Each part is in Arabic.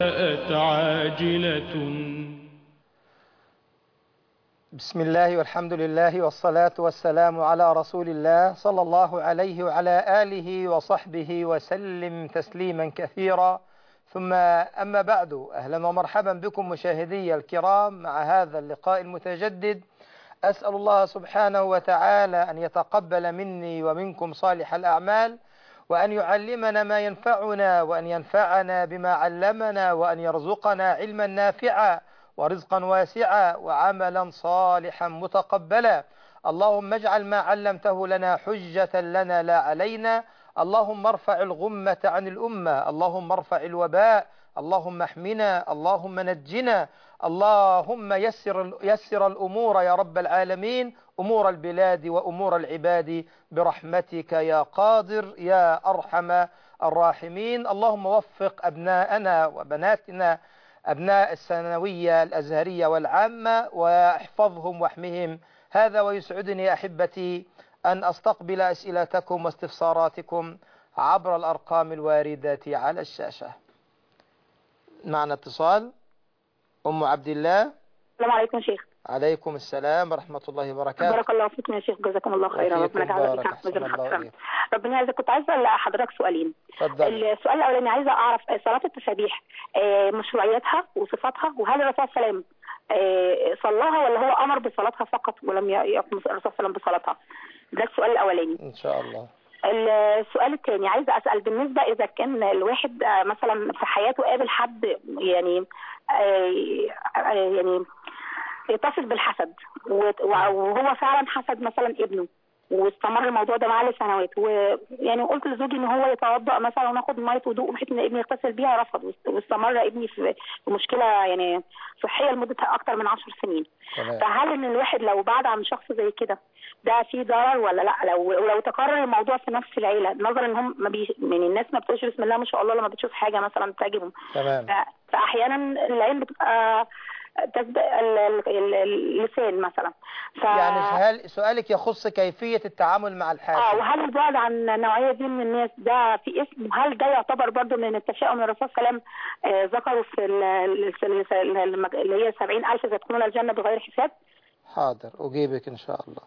جاءت عاجلة. بسم الله والحمد لله والصلاة والسلام على رسول الله صلى الله عليه وعلى آله وصحبه وسلم تسليما كثيرا، ثم أما بعد، أهلا ومرحبا بكم مشاهدي الكرام مع هذا اللقاء المتجدد. أسأل الله سبحانه وتعالى أن يتقبل مني ومنكم صالح الأعمال، وأن يعلمنا ما ينفعنا، وأن ينفعنا بما علمنا، وأن يرزقنا علما نافعا ورزقا واسعا وعملا صالحا متقبلا. اللهم اجعل ما علمته لنا حجة لنا لا علينا. اللهم ارفع الغمة عن الأمة، اللهم ارفع الوباء، اللهم احمنا، اللهم نجنا، اللهم يسر الأمور يا رب العالمين، أمور البلاد وأمور العباد برحمتك يا قادر يا أرحم الراحمين. اللهم وفق أبناءنا وبناتنا، أبناء الثانوية الأزهرية والعامة، واحفظهم واحمهم. هذا ويسعدني أحبتي أن أستقبل أسئلتكم واستفساراتكم عبر الأرقام الواردة على الشاشة. معنا اتصال. أم عبد الله. السلام عليكم يا شيخ. عليكم السلام ورحمة الله وبركاته. بارك الله فيكم يا شيخ، جزاكم الله خيرا. ربنا يجعلك. ربنا يجزاك. كنت عايزه اسال حضرتك سؤالين. السؤال الاولاني، عايزه اعرف صلاه التسابيح مشروعيتها وصفاتها، وهل الرسول صلى الله عليه وسلم صلاها ولا هو امر بصلاتها فقط ولم يقم الرسول صلى الله عليه وسلم بصلاتها؟ ده السؤال الاولاني ان شاء الله. السؤال الثاني، عايزه اسال بالنسبه اذا كان الواحد مثلا في حياته قابل حد يعني يتصف بالحسد، وهو فعلا حسد مثلا ابنه، واستمر الموضوع ده معاه لسنوات، ويعني قلت لزوجي ان هو يتوضا مثلا وناخد ميه وضوء بحيث ان ابني يغتسل بيها، رفض، واستمر ابني في مشكله يعني صحيه لمده اكتر من 10 سنين. فهل ان الواحد لو بعد عن شخص زي كده ده فيه ضرر ولا لا؟ لو تكرر الموضوع في نفس العيله، نظرا ان هم من الناس ما بتقولش بسم الله ما شاء الله لما بتشوف حاجه مثلا تعجبهم، فاحيانا العين بتبقى تسبق اللسان مثلا. يعني هل سؤالك يخص كيفية التعامل مع الحاسد؟ وهل البعد عن النوعية دي من الناس ده في اسم؟ هل ده يعتبر برضو من التشاؤم من الرسول صلى الله عليه وسلم ذكروا في اللي هي 70,000 يدخلون الجنة بغير حساب؟ حاضر، أجيبك إن شاء الله.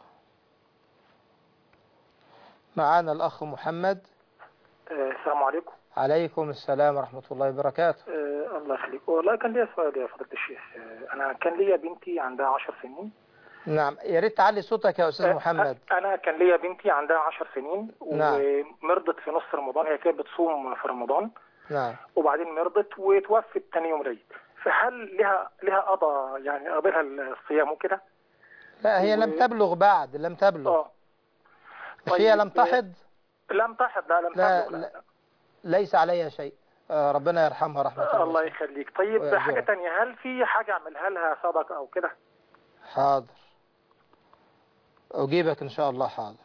معانا الأخ محمد. السلام عليكم. عليكم السلام ورحمة الله وبركاته. الله يخليك. والله كان ليا سؤال يا فضيلة الشيخ. أنا كان ليا بنتي عندها 10 سنين. نعم، يا ريت تعلي صوتك يا أستاذ محمد. أنا كان ليا بنتي عندها 10 سنين. نعم. ومرضت في نص رمضان، هي كانت بتصوم في رمضان. نعم. وبعدين مرضت وتوفت تاني يوم العيد، فهل لها قضاء يعني قضيها الصيام وكده؟ لا، هي لم تبلغ بعد، لم تبلغ. طيب. هي لم تحض؟ لم تحض، لا لم تبلغ. لا. ليس عليها شيء. ربنا يرحمها رحمة الله يخليك. طيب حاجة تانية، هل في حاجة اعملها لها صدقة او كده؟ حاضر، اجيبك ان شاء الله. حاضر.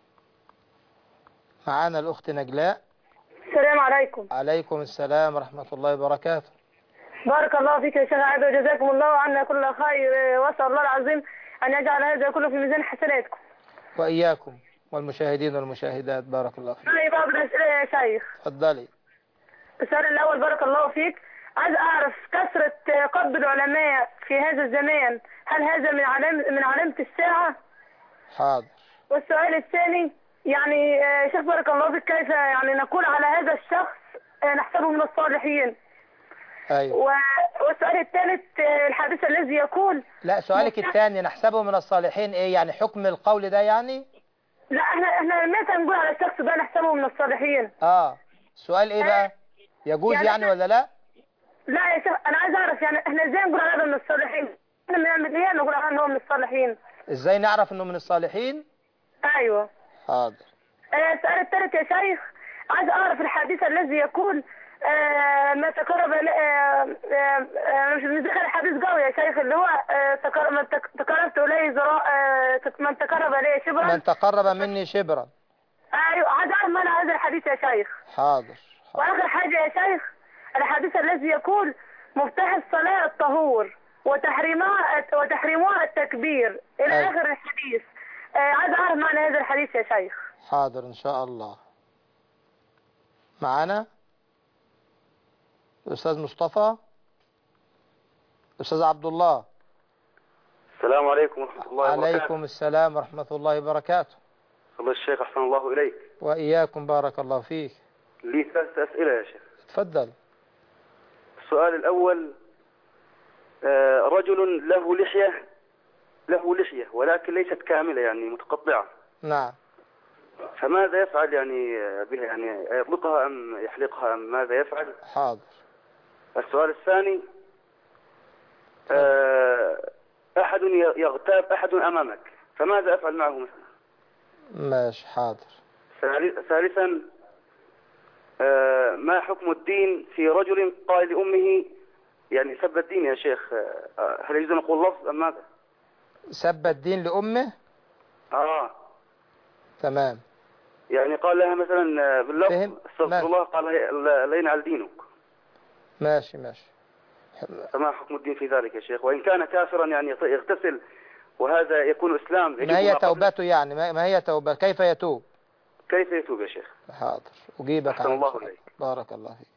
معانا الاخت نجلاء. السلام عليكم. عليكم السلام ورحمة الله وبركاته. بارك الله فيك يا شيخ عبد، وجزاكم الله عنا كل خير، واسال الله العظيم ان يجعل هذا كله في ميزان حسناتكم واياكم والمشاهدين والمشاهدات. بارك الله فيك. معي بعض الاسئله يا شيخ. اتفضلي. السؤال الاول، بارك الله فيك، عايز اعرف كثره قبض العلماء في هذا الزمان، هل هذا من علامه الساعه؟ حاضر. والسؤال الثاني، يعني شيخ بارك الله فيك، كيف يعني نقول على هذا الشخص نحسبه من الصالحين؟ ايوه. والسؤال الثالث، الحديث الذي يقول، لا، سؤالك الثاني نحسبه من الصالحين ايه يعني؟ حكم القول ده يعني؟ لا، احنا متى نقول على الشخص ده نحسبه من الصالحين؟ السؤال ايه بقى؟ يجوز يعني ولا لا؟ لا يا شيخ، انا عايز اعرف يعني احنا ازاي نقول على هذا من الصالحين؟ احنا بنعمل ايه نقول على انه من الصالحين؟ ازاي نعرف انه من الصالحين؟ ايوه. حاضر. السؤال الثالث يا شيخ، عايز اعرف الحديث الذي يقول ما تقرب مش متذكر الحديث قوي يا شيخ، اللي هو تقربت اليه من تقرب اليه شبرا، من تقرب مني شبرا. ايوه، عايز اعرف معنى هذا الحديث يا شيخ. حاضر. واخر حاجه يا شيخ، الحديث الذي يقول مفتاح الصلاه الطهور وتحريمها التكبير الى اخر الحديث، عايز اعرف معنى هذا الحديث يا شيخ. حاضر ان شاء الله. معانا الأستاذ مصطفى. الأستاذ عبد الله. السلام عليكم ورحمة الله وبركاته. عليكم السلام ورحمة الله وبركاته. الله الشيخ أحسن الله إليك. وإياكم بارك الله فيك. لي 3 أسئلة يا شيخ. تفضل. السؤال الأول، رجل له لحية ولكن ليست كاملة يعني متقطعة. نعم. فماذا يفعل يعني بها؟ يعني يطلقها أم يحلقها أم ماذا يفعل؟ حاضر. السؤال الثاني، أحد يغتاب أحد أمامك فماذا أفعل معه مثلا؟ ماشي حاضر. ثالثا، ما حكم الدين في رجل قال لأمه يعني سب الدين يا شيخ، هل يجوز أن نقول لفظ أم ماذا؟ سب الدين لأمه؟ تمام. يعني قال لها مثلا باللفظ استغفر الله، قال لين على دينك. ماشي. فما حكم الدين في ذلك يا شيخ؟ وإن كان كافرا يعني يغتسل وهذا يكون إسلام. ما هي توبته يعني؟ ما هي توبة؟ كيف يتوب؟ كيف يتوب يا شيخ؟ حاضر أجيبك عن الله إليك. بارك الله فيك.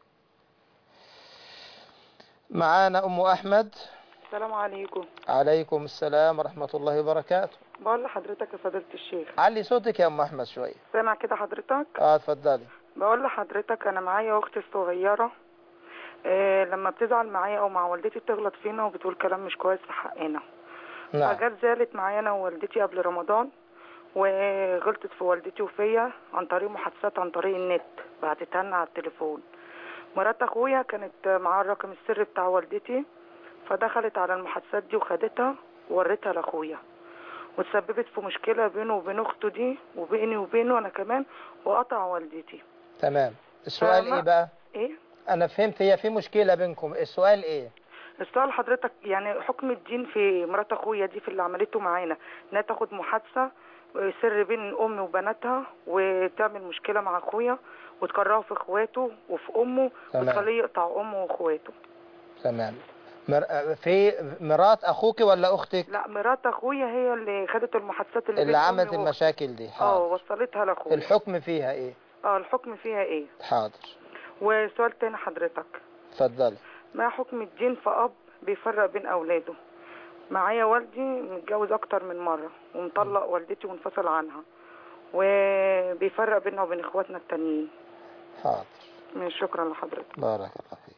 معانا أم أحمد. السلام عليكم. عليكم السلام ورحمة الله وبركاته. بقول لحضرتك يا فضيلة الشيخ. علي صوتك يا أم أحمد شوية. سامع كده حضرتك؟ اتفضلي. بقول لحضرتك أنا معايا أختي الصغيرة، لما بتزعل معايا أو مع والدتي بتغلط فينا وبتقول كلام مش كويس في حقنا. نعم. فجت زعلت معايا أنا ووالدتي قبل رمضان، وغلطت في والدتي وفيا عن طريق محادثات عن طريق النت، بعتتها لنا على التليفون. مرات أخويا كانت معاها الرقم السري بتاع والدتي، فدخلت على المحادثات دي وخدتها ووريتها لأخويا، وتسببت في مشكلة بينه وبين أخته دي وبيني وبينه أنا كمان، وقطع والدتي. تمام. السؤال إيه بقى؟ إيه؟ أنا فهمت، هي في مشكلة بينكم، السؤال إيه؟ السؤال حضرتك يعني حكم الدين في مرات أخويا دي في اللي عملته معانا، إنها تاخد محادثة سر بين أمي وبناتها وتعمل مشكلة مع أخويا وتكرهه في إخواته وفي أمه وتخليه يقطع أمه وإخواته. تمام. في مرات أخوك ولا أختك؟ لا، مرات أخويا هي اللي خدت المحادثات اللي عملت المشاكل دي. وصلتها لأخويا. الحكم فيها إيه؟ الحكم فيها إيه؟ حاضر. وسؤال تاني حضرتك. اتفضلي. ما حكم الدين في أب بيفرق بين أولاده؟ معايا والدي متجوز أكتر من مرة ومطلق والدتي وانفصل عنها، وبيفرق بيننا وبين إخواتنا التانيين. حاضر. شكرا لحضرتك. بارك الله فيك.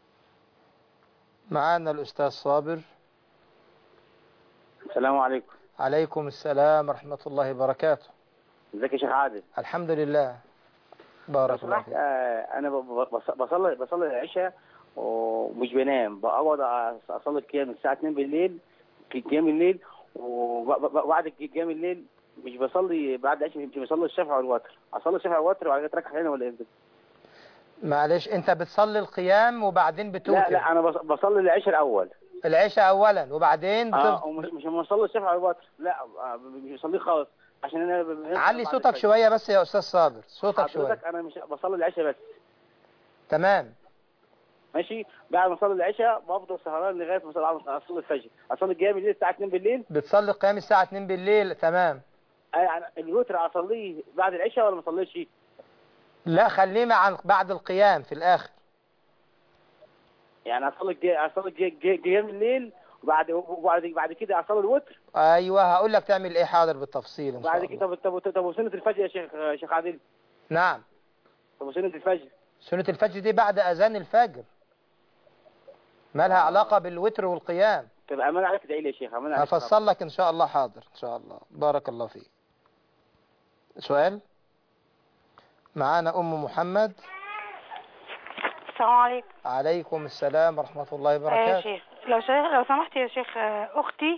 معانا الأستاذ صابر. السلام عليكم. عليكم السلام ورحمة الله وبركاته. ازيك يا شيخ عادل؟ الحمد لله. بارك الله فيك. أنا بصلي العشاء ومش بنام، بقعد أصلي القيام الساعة 2 بالليل، قيام الليل، وبعد قيام الليل مش بصلي بعد العشاء، مش بصلي الشفع والوتر، أصلي الشفع والوتر وبعد كده أتركح هنا ولا إيه؟ معلش، أنت بتصلي القيام وبعدين بتوتر؟ لا أنا بصلي العشاء الأول. العشاء أولا وبعدين مش بصلي الشفع والوتر، لا مش بصلي خالص عشان أنا علي صوتك شوية بس يا أستاذ صابر، صوتك شوية. حضرتك أنا مش بصلي العشاء بس. تمام. ماشي. بعد ما اصلي العشاء بفضل سهران لغايه ما اصلي الفجر، اصلي قيام الليل الساعه 2 بالليل. بتصلي قيام الساعه 2 بالليل. تمام. يعني الوتر اصليه بعد العشاء ولا ما اصليش؟ لا، خليه مع بعد القيام في الاخر. يعني اصلي قيام الليل وبعد كده اصلي الوتر. ايوه، هقول لك تعمل ايه. حاضر بالتفصيل ان شاء الله. بعد كده طب وسنه الفجر يا شيخ عادل؟ نعم. طب وسنه الفجر؟ سنة الفجر دي بعد أذان الفجر، ما لها علاقة بالوتر والقيام. طب أمانة عليك ادعي لي يا شيخ، أمانة عليك. هفصل لك إن شاء الله. حاضر إن شاء الله. بارك الله فيك. سؤال. معانا أم محمد. السلام عليكم. عليكم السلام ورحمة الله وبركاته. يا شيخ لو سمحت يا شيخ، أختي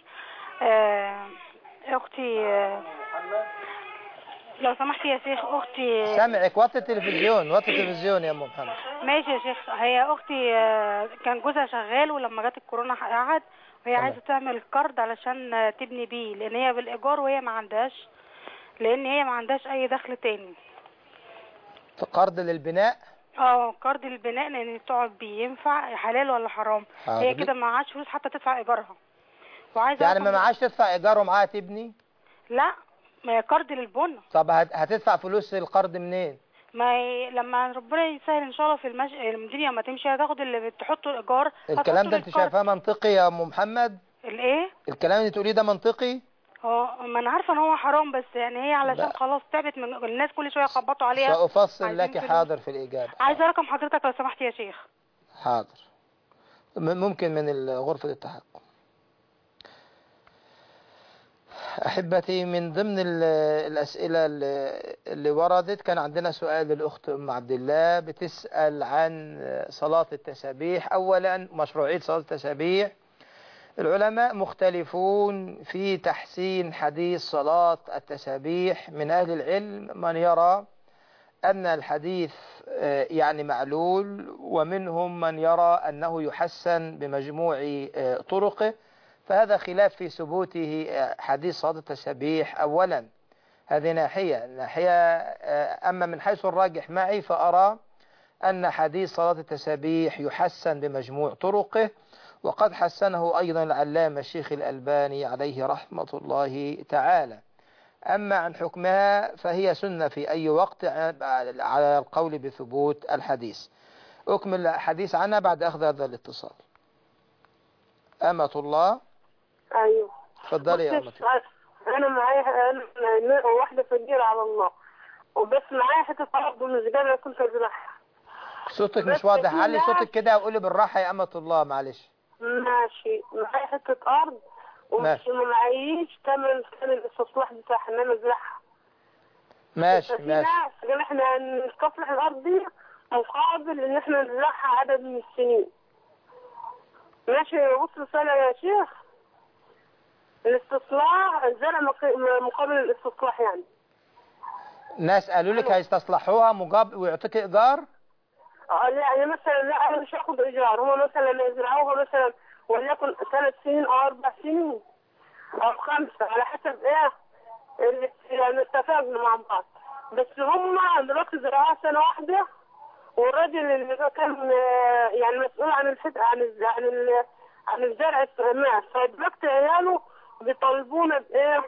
لو سمحت يا شيخ أختي. سامعك. وطي التلفزيون، وطي التلفزيون يا أم محمد. ماشي يا شيخ. هي أختي كان جوزها شغال، ولما جت الكورونا قعد، وهي عايزة تعمل قرض علشان تبني بيه، لأن هي بالإيجار وهي ما عندهاش، لأن هي ما عندهاش أي دخل تاني. قرض للبناء؟ قرض للبناء، لأن تقعد بيه ينفع حلال ولا حرام؟ هي كده ما معهاش فلوس حتى تدفع إيجارها، وعايزة يعني ما معهاش تدفع إيجار ومعاها تبني؟ لا، ما هي قرض للبنى. طب هتدفع فلوس القرض منين؟ لما ربنا يسهل ان شاء الله في الدنيا ما تمشي هتاخد اللي بتحطه الايجار. الكلام ده انت شايفاه منطقي يا ام محمد؟ الايه؟ الكلام اللي تقوليه ده منطقي؟ ما انا عارفه ان هو حرام، بس يعني هي علشان خلاص تعبت من الناس كل شويه يخبطوا عليها. سأفصل لك حاضر في الإجابة. عايزه رقم حضرتك لو سمحت يا شيخ. حاضر، ممكن من غرفة التحكم. أحبتي، من ضمن الأسئلة اللي وردت كان عندنا سؤال للأخت أم عبد الله بتسأل عن صلاة التسابيح. أولا، مشروعية صلاة التسابيح. العلماء مختلفون في تحسين حديث صلاة التسابيح. من أهل العلم من يرى أن الحديث يعني معلول، ومنهم من يرى أنه يحسن بمجموع طرقه، فهذا خلاف في ثبوته حديث صلاة التسابيح. أولا هذه ناحية. أما من حيث الراجح معي فأرى أن حديث صلاة التسابيح يحسن بمجموع طرقه، وقد حسنه أيضا العلامة الشيخ الألباني عليه رحمة الله تعالى. أما عن حكمها فهي سنة في أي وقت على القول بثبوت الحديث. أكمل الحديث عنها بعد أخذ هذا الاتصال. أمة الله. أيوه تفضلي يا أمة الله. أنا معايا واحدة فقيرة على الله، وبس معايا حتة أرض ومش قادرة كنت أزرعها. صوتك مش واضح، علي صوتك كده وقولي بالراحة يا أمة الله معلش. ماشي، معايا حتة أرض ومش معيش تمن الاستصلاح بتاعها إن أنا أزرعها. ماشي. ناس قال إحنا نستصلح الأرض دي مقابل إن إحنا نزرعها عدد من السنين. ماشي، بص رسالة يا شيخ. الاستصلاح الزرع مقابل الاستصلاح يعني. ناس قالوا لك هيستصلحوها مقابل ويعطيك إيجار؟ لا يعني مثلا لا أنا مش هاخد إيجار، هو مثلا يزرعوها مثلا وليكن 3 سنين أو 4 سنين أو 5 على حسب إيه اللي يعني اتفقنا مع بعض. بس هم دلوقتي زرعوها سنة واحدة، والراجل اللي كان يعني مسؤول عن عن الزرع السماء، فدلوقتي عياله بيطالبونا بإيه؟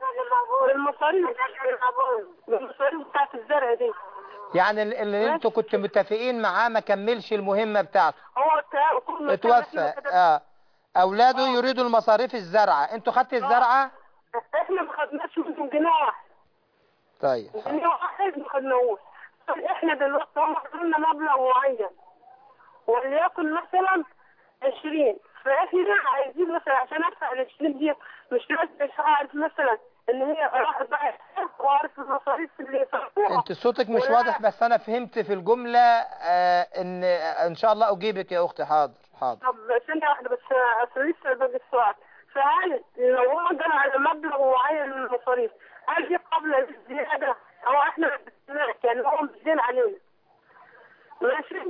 بالمصاريف بتاعت الزرع دي. يعني اللي انتوا كنتوا متفقين معاه ما كملش المهمة بتاعته، هو اتوفى. اولاده يريدوا المصاريف الزرعة، انتوا خدتوا الزرعة؟ احنا ما خدناش منهم جنيه واحد. طيب جنيه واحد ما خدناهوش. احنا دلوقتي هم خدوا مبلغ معين وليكن مثلا 20، فاحنا عايزين مثلا عشان ادفع ال 20 دي مش لازم اعرف مثلا ان هي راحت بقى واعرف المصاريف اللي صرفوها. انت صوتك مش واضح، بس انا فهمت في الجملة ان شاء الله اجيبك يا اختي. حاضر. طب ثانية واحدة بس، لسه باقي السؤال. فهل لو هم قالوا على مبلغ معين من المصاريف هل دي قبل الزيادة او احنا يعني هم بيزين علينا؟ ماشي.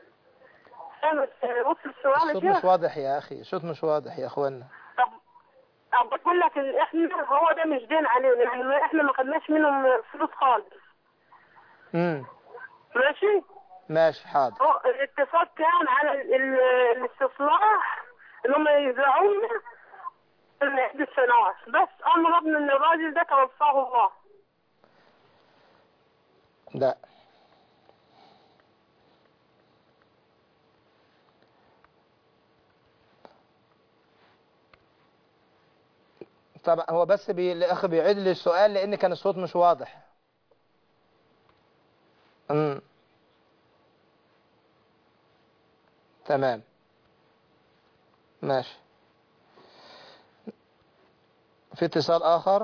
الصوت مش واضح يا اخي، الصوت مش واضح يا اخوانا. طب بقول لك احنا هو ده مش دين علينا، يعني احنا ما خدناش منهم فلوس خالص. ماشي حاضر. الاتفاق كان على الاستصلاح ان هم يزرعونا لعدة سنوات، بس امر ابن ان الراجل ده توفاه الله. لا طبعا هو بس الاخ بيعيد لي السؤال لان كان الصوت مش واضح. تمام ماشي. في اتصال اخر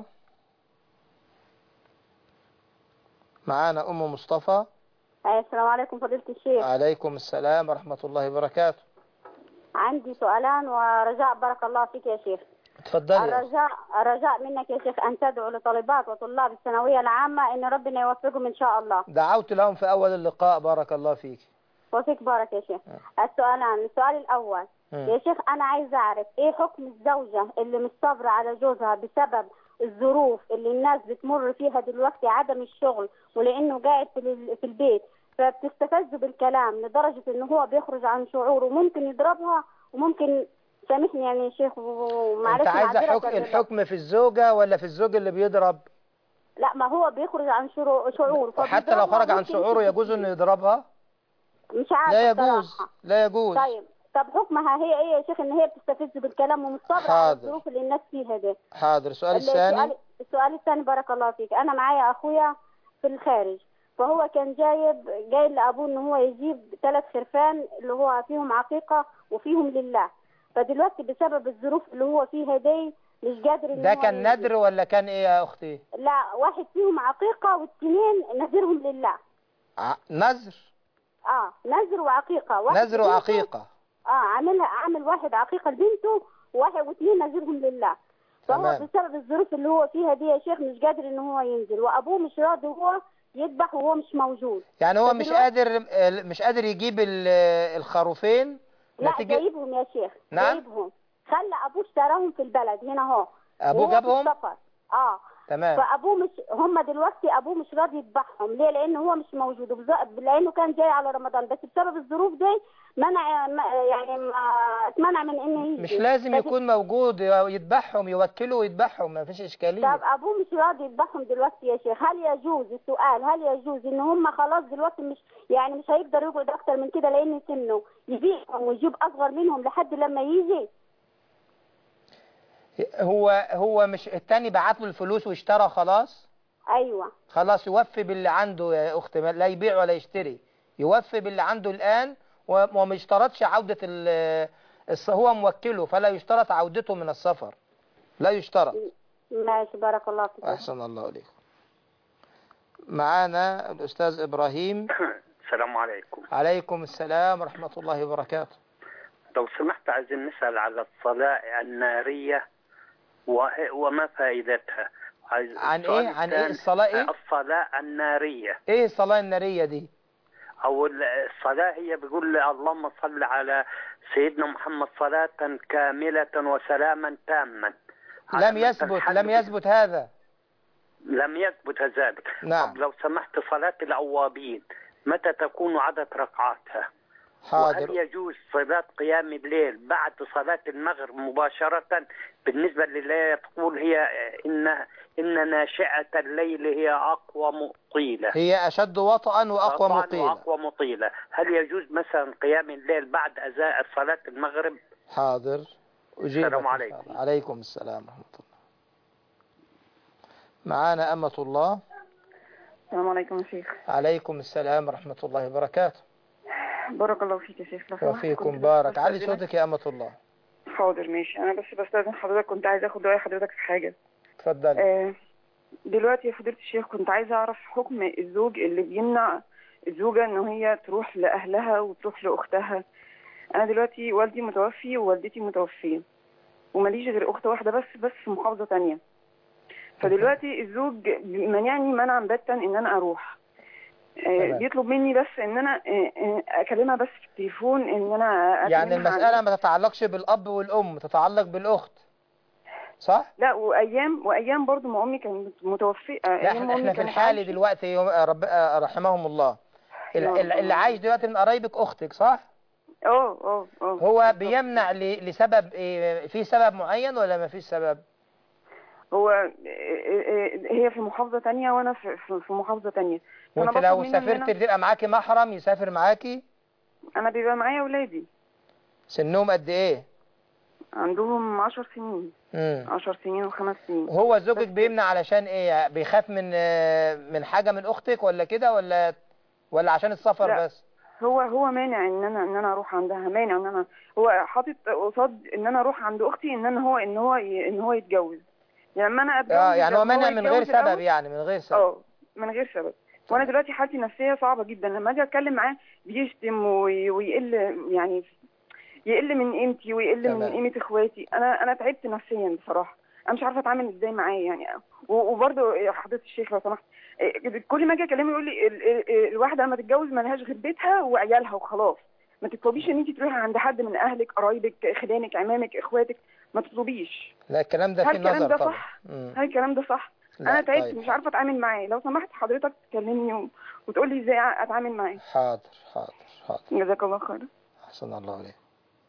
معانا ام مصطفى. السلام عليكم فضيلة الشيخ. عليكم السلام ورحمة الله وبركاته. عندي سؤالان ورجاء بارك الله فيك يا شيخ. تفضلي. الرجاء منك يا شيخ أن تدعو لطالبات وطلاب الثانوية العامة إن ربنا يوفقهم إن شاء الله. دعوت لهم في أول اللقاء بارك الله فيك. وفيك بارك يا شيخ. السؤالان، السؤال الأول يا شيخ أنا عايزة أعرف إيه حكم الزوجة اللي مش صابرة على جوزها بسبب الظروف اللي الناس بتمر فيها دلوقتي، عدم الشغل ولأنه قاعد في البيت، فبتستفز بالكلام لدرجة إنه هو بيخرج عن شعوره وممكن يضربها وممكن. سامحني يعني يا شيخ ومعلش. انت عايزه الحكم في الزوجة ولا في الزوج اللي بيضرب؟ لا ما هو بيخرج عن شعور. حتى لو خرج عن شعوره يجوز انه يضربها؟ مش عارفه لا يجوز بصراحة. لا يجوز. طيب طب حكمها هي ايه يا شيخ ان هي بتستفز بالكلام ومش صابره على الظروف اللي الناس فيها دي؟ حاضر. السؤال الثاني. السؤال الثاني بارك الله فيك. انا معايا اخويا في الخارج، فهو كان جاي لابوه ان هو يجيب 3 خرفان اللي هو فيهم عقيقه وفيهم لله، فدلوقتي بسبب الظروف اللي هو فيها دي مش قادر ان ده هو كان ندر ولا كان ايه يا اختي؟ لا واحد فيهم عقيقه والتنين نذرهم لله. نذر؟ نذر وعقيقه. نذر وعقيقه. عامل واحد عقيقه لبنته واثنين نذرهم لله. فهو بسبب الظروف اللي هو فيها دي يا شيخ مش قادر ان هو ينزل، وابوه مش راضي هو يذبح وهو مش موجود. يعني هو مش قادر يجيب الخروفين؟ لا جايبهم يا شيخ. نعم؟ جايبهم. خلى ابوه اشتراهم في البلد هنا اهو. ابوه جابهم؟ في السفر. تمام. فابوه مش هم دلوقتي ابوه مش راضي يذبحهم. ليه؟ لان هو مش موجود، لانه كان جاي على رمضان، بس بسبب الظروف دي اتمنع من انه يجي. مش لازم يكون موجود يذبحهم، يوكله ويذبحهم، ما فيش اشكاليه. طب ابوه مش راضي يذبحهم دلوقتي يا شيخ، هل يجوز السؤال هل يجوز ان هم خلاص دلوقتي مش هيقدر يقعد اكتر من كده لان سنه يبيعهم ويجيب اصغر منهم لحد لما يجي؟ هو مش التاني بعت له الفلوس واشترى خلاص؟ ايوه خلاص يوفي باللي عنده يا اختي، لا يبيع ولا يشتري، يوفي باللي عنده الان وما يشترطش عودة هو موكله فلا يشترط عودته من السفر، لا يشترط. ماشي بارك الله فيك. احسن الله عليكم. معانا الاستاذ ابراهيم. السلام عليكم. عليكم السلام ورحمة الله وبركاته. لو سمحت عايزين نسأل على الصلاة النارية وما فائدتها. عن ايه الصلاة ايه؟ الصلاة النارية. ايه الصلاة النارية دي؟ او الصلاة هي بيقول اللهم صل على سيدنا محمد صلاة كاملة وسلاما تاما. لم يثبت هذا. لم يثبت ذلك. نعم. طب لو سمحت صلاة الأوابين متى تكون عدد ركعاتها؟ حاضر. وهل يجوز صلاة قيام الليل بعد صلاة المغرب مباشرة؟ بالنسبة لله تقول هي إن ناشئة الليل هي أقوى مطيلة، هي أشد وطئا وأقوى مطيلة. هل يجوز مثلا قيام الليل بعد أذان صلاة المغرب؟ حاضر أجيبك. السلام عليكم. عليكم السلام ورحمة الله. معانا أمة الله. السلام عليكم يا شيخ. عليكم السلام ورحمة الله وبركاته. بارك الله فيك يا شيخ. وفيكم بارك. علي صوتك يا أمة الله. حاضر ماشي. أنا بس بستأذن حضرتك، كنت عايزة أخد رأي حضرتك في حاجة. اتفضلي. دلوقتي يا فضيلة الشيخ كنت عايزة أعرف حكم الزوج اللي بيمنع الزوجة إن هي تروح لأهلها وتروح لأختها. أنا دلوقتي والدي متوفي ووالدتي متوفية وماليش غير أخت واحدة بس في محافظة تانية. فدلوقتي الزوج منعني منعا باتا إن أنا أروح. بيطلب مني بس ان انا اكلمها بس في التليفون، ان انا يعني المسألة ما تتعلقش بالاب والام، تتعلق بالاخت صح؟ لا وايام برضو ما امي كانت متوفيه. لا احنا في الحالي دلوقتي رحمهم الله اللي عايش دلوقتي من قرايبك اختك صح؟ هو بيمنع لسبب ايه؟ في سبب معين ولا ما فيش سبب؟ هو هي في محافظة تانية وانا في محافظة تانية. وانت لو سافرت تبقى معاكي محرم يسافر معاكي؟ انا بيبقى معايا اولادي. سنهم قد ايه؟ عندهم 10 سنين. 10 سنين و5 سنين. هو زوجك بيمنع علشان ايه؟ بيخاف من حاجة من اختك ولا كده ولا عشان السفر؟ لا. بس هو مانع ان انا اروح عندها، مانع ان انا، هو حاطط قصاد ان انا اروح عند اختي ان هو يتجوز. لما انا اتجوز يعني هو مانع من غير سبب، يعني من غير سبب. من غير سبب. وانا دلوقتي حالتي النفسيه صعبه جدا، لما اجي اتكلم معاه بيشتم ويقل، يعني يقل من قيمتي ويقل من قيمه اخواتي. انا تعبت نفسيا بصراحه، انا مش عارفه اتعامل ازاي معاه يعني. وبرده يا حضرتك الشيخ لو سمحت، كل ما اجي اكلمه يقول لي الواحده لما تتجوز ما لهاش غير بيتها وعيالها وخلاص، ما تطلبيش ان انت تروحي عند حد من اهلك قرايبك خلانك عمامك اخواتك، ما تطلبيش. لا الكلام ده في نظر طبعا. هل الكلام ده صح؟ انا تعبت. طيب. مش عارفه اتعامل معاه، لو سمحت حضرتك تكلمني وتقول لي ازاي اتعامل معاه. حاضر. جزاك الله خير. احسن الله عليك.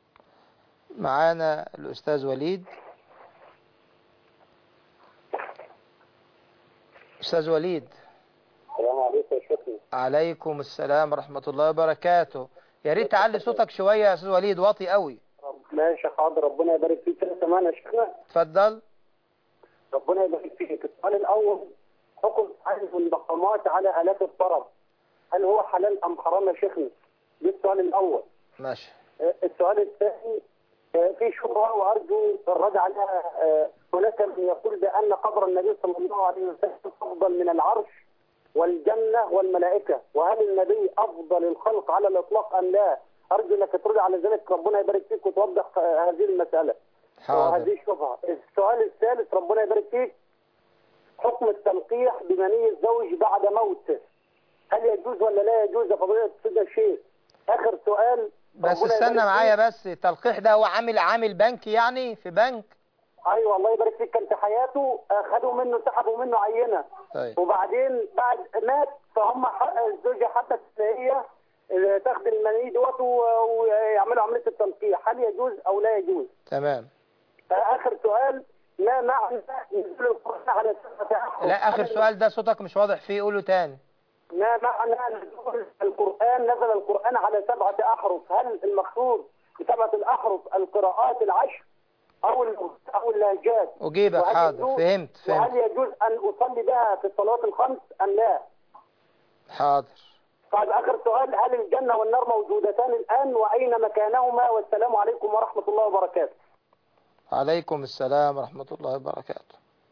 معانا الاستاذ وليد. أستاذ وليد. السلام عليكم يا شيخنا. عليكم السلام ورحمة الله وبركاته. يا ريت تعلي صوتك شوية يا أستاذ وليد، واطي قوي. ماشي حاضر، ربنا يبارك فيك. كده سامعني يا شيخنا؟ اتفضل. ربنا يبارك فيك. السؤال الأول، حكم عزف المقامات على آلات الطرب، هل هو حلال أم حرام يا شيخنا؟ ده السؤال الأول. ماشي. السؤال الثاني، في شبهة وأرجو الرد عليها. هناك من يقول بأن قبر النبي صلى الله عليه وسلم أفضل من العرش والجنة والملائكة، وهل النبي أفضل الخلق على الإطلاق أم لا؟ أرجو أنك ترد على ذلك، ربنا يبارك فيك وتوضح هذه المسألة. حاضر. وهذه الشبهة. السؤال الثالث، ربنا يبارك فيك، حكم التلقيح بمني الزوج بعد موته، هل يجوز ولا لا يجوز يا فضيلة سيدنا الشيخ؟ آخر سؤال. بس استنى معايا بس، التلقيح ده هو عامل بنكي يعني، في بنك؟ ايوه الله يبارك فيك. كان في حياته خدوا منه، سحبوا منه عينه. طيب. وبعدين بعد مات، فهم الزوجه حتى هي تاخد المني دوت ويعملوا عمليه التلقيح، هل يجوز او لا يجوز؟ تمام. اخر سؤال، ما معنى نزول القران على 7 احرف؟ لا، اخر سؤال ده صوتك مش واضح فيه، قوله تاني. ما معنى نزول القران، نزل القران على 7 احرف، هل المقصود ب7 الأحرف القراءات العشر أو اللهجات؟ أجيبك. حاضر، فهمت. وهل يجوز أن أصلي بها في الصلوات الخمس أم لا؟ حاضر. طيب آخر سؤال، هل الجنة والنار موجودتان الآن وأين مكانهما؟ والسلام عليكم ورحمة الله وبركاته. عليكم السلام ورحمة الله وبركاته.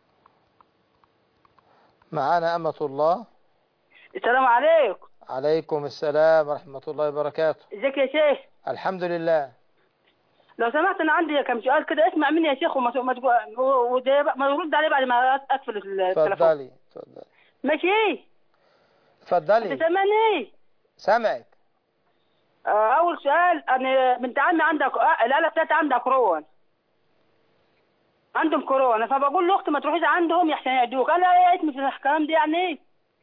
معانا أمة الله. السلام عليكم. عليكم السلام ورحمة الله وبركاته. ازيك يا شيخ؟ الحمد لله. لو سمحت انا عندي كم سؤال كده، اسمع مني يا شيخ وما يرد عليه بعد ما اقفل التليفون. اتفضلي. ماشي. اتفضلي. انت سامعني؟ سامعك. اول سؤال، انا بنت عمي عندك الآلة بتاعتي عندها كورونا، عندهم كورونا، فبقول لاختي ما تروحيش عندهم يحسن يعدوك. قال لها ايه اسمي في الكلام ده يعني ايه؟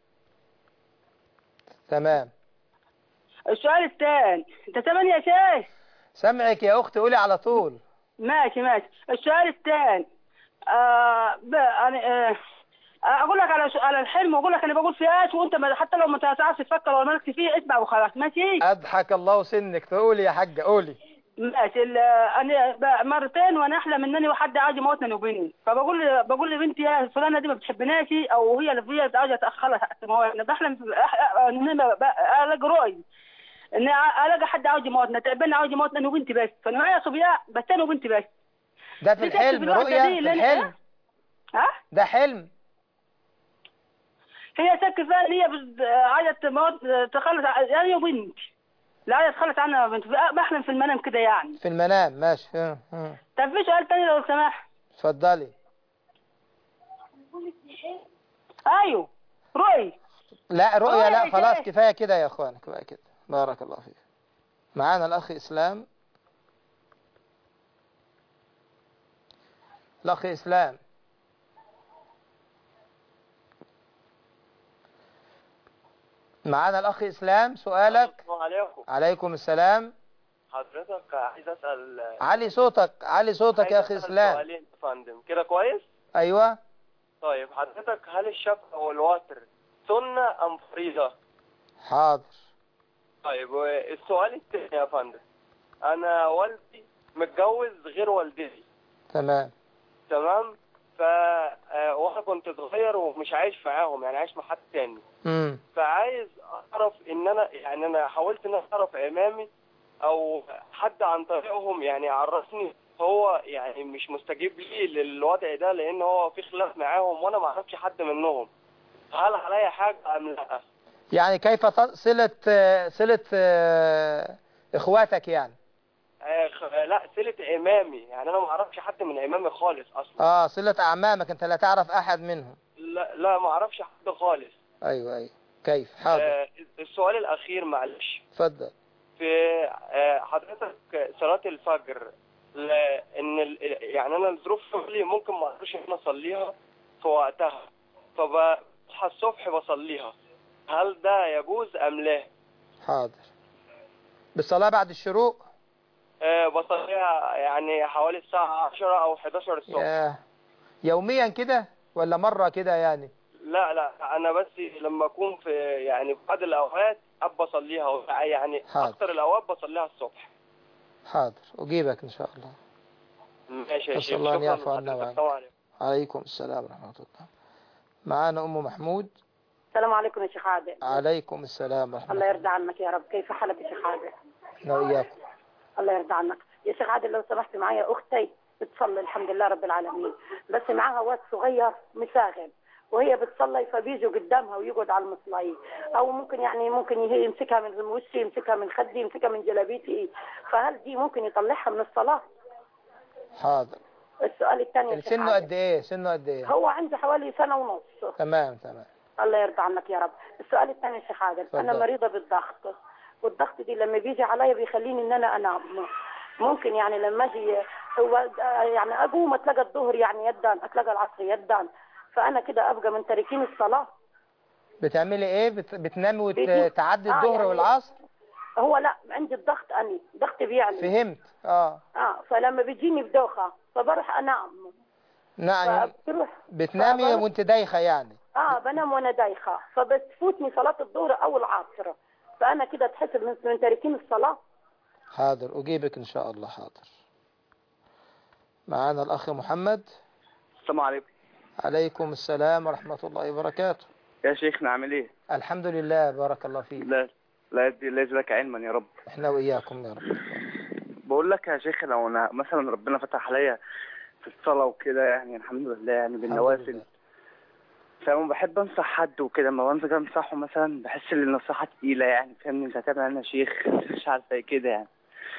تمام. السؤال الثاني، انت سامعني يا شيخ؟ سامعك يا اختي، قولي على طول. ماشي. السؤال الثاني، انا اقول لك على الحلم، واقول لك انا بقول فيهاش، وانت حتى لو ما تعرفش تفكر ولا مالكش فيه اسمع وخلاص. ماشي. اضحك الله سنك، تقولي يا حاجه قولي. ماشي. انا مرتين وانا احلم انني وحد عايز يموتني وبنتي، بقول لبنتي يا فلانه دي ما بتحبناش، او هي اللي عايزه تاخرها تموتنا. بحلم الاقي رؤي ان الاقي حد عاوز يموتنا، تعبان عاوز يموتنا وبنتي بس، فانا معايا صبيان بس انا وبنتي بس. ده في الحلم رؤيا؟ في الحلم؟ ده حلم؟ هي شك فيها ان هي عايزه تخلص انا وبنتي، لا عايزه تخلص عنها بنتي، بحلم في المنام كده يعني. في المنام. ماشي. طب في سؤال تاني لو سمحت. اتفضلي. ايوه رؤي. لا رؤيا لا، خلاص كفايه كده يا اخوان، كفايه كده. بارك الله فيك. معانا الاخ اسلام. الاخ اسلام. معانا الاخ اسلام، سؤالك. السلام عليكم. عليكم السلام. حضرتك عايز اسال. علي صوتك يا اخي اسلام. سؤالين يا فندم، كده كويس؟ ايوه. طيب حضرتك، هل الشفع والوتر سنه ام فريضه؟ حاضر. طيب والسؤال الثاني يا فندم، انا والدي متجوز غير والدتي. تمام. وانا كنت صغير ومش عايش معاهم، يعني عايش مع حد تاني. فعايز اعرف ان انا حاولت ان اعرف امامي او حد عن طريقهم يعني عرفني، هو يعني مش مستجيب لي للوضع ده لان هو في خلاف معاهم وانا ما اعرفش حد منهم، هل عليا حاجه ام لا؟ يعني كيف صلة اخواتك يعني؟ لا صلة امامي، يعني انا ما اعرفش حد من امامي خالص اصلا. صلة اعمامك، انت لا تعرف احد منهم؟ لا ما اعرفش حد خالص. ايوه. كيف؟ حاضر. السؤال الاخير معلش. اتفضل. في حضرتك صلاة الفجر، ان يعني انا الظروف شغلي ممكن ما اقدرش ان انا اصليها في وقتها، فبصحى الصبح بصليها، هل ده يجوز ام لا؟ حاضر. بالصلاة بعد الشروق؟ بصليها يعني حوالي الساعة 10 او 11 الصبح. يوميا كده ولا مرة كده يعني؟ لا انا بس لما اكون في يعني بعض الاوقات اب اصليها يعني اكتر الاوقات بصليها الصبح. حاضر اجيبك ان شاء الله. ماشي يا شيخ. الله ان يعفو عنا وعنك. عليكم السلام ورحمه الله. معانا ام محمود. السلام عليكم يا شيخ عادل. عليكم السلام ورحمه الله. الله يرضى عنك يا رب. كيف حالك يا شيخ عادل؟ احنا وياكم. الله يرضى عنك يا شيخ عادل. لو سمحت معايا اختي بتصلي الحمد لله رب العالمين، بس معاها واد صغير مساغب وهي بتصلي فبيجوا قدامها ويقعد على المصلي، او ممكن هي يمسكها من وشي، يمسكها من خدي، يمسكها من جلابيتي، فهل دي ممكن يطلعها من الصلاه؟ حاضر. السؤال الثاني سنه قد ايه؟ سنه قد ايه؟ هو عنده حوالي 1.5 سنة. تمام. الله يرضى عنك يا رب. السؤال الثاني يا شيخ عادل، انا مريضه بالضغط، والضغط دي لما بيجي عليا بيخليني ان انا انام. ممكن يعني لما اجي هو يعني اقوم اتلقى الظهر يعني يدان، اتلقى العصر يدان، فانا كده ابقى من تاركين الصلاه. بتعملي ايه؟ بتنامي وتعدي الظهر يعني والعصر؟ هو لا، عندي الضغط، انا ضغطي بيعلى. فهمت. فلما بيجيني بدوخه فبروح انام. نعم. بتنامي وانت دايخه يعني؟ بنام وانا دايخه، فبتفوتني صلاه الظهر او العصر، فانا كده تحسب من تاركين الصلاه. حاضر اجيبك ان شاء الله. حاضر. معانا الاخ محمد. السلام عليكم. عليكم السلام ورحمه الله وبركاته. يا شيخنا عامل ايه؟ الحمد لله بارك الله فيك. لا يجزاك علما يا رب. احنا واياكم يا رب. بقول لك يا شيخ، لو انا مثلا ربنا فتح عليا في الصلاه وكده يعني الحمد لله يعني بالنوافل، فلما بحب انصح حد وكده، لما بنزل انصحه مثلا بحس ان النصيحه تقيله يعني، فاهمني؟ انت هتعمل انا شيخ مش عارفه ايه كده يعني.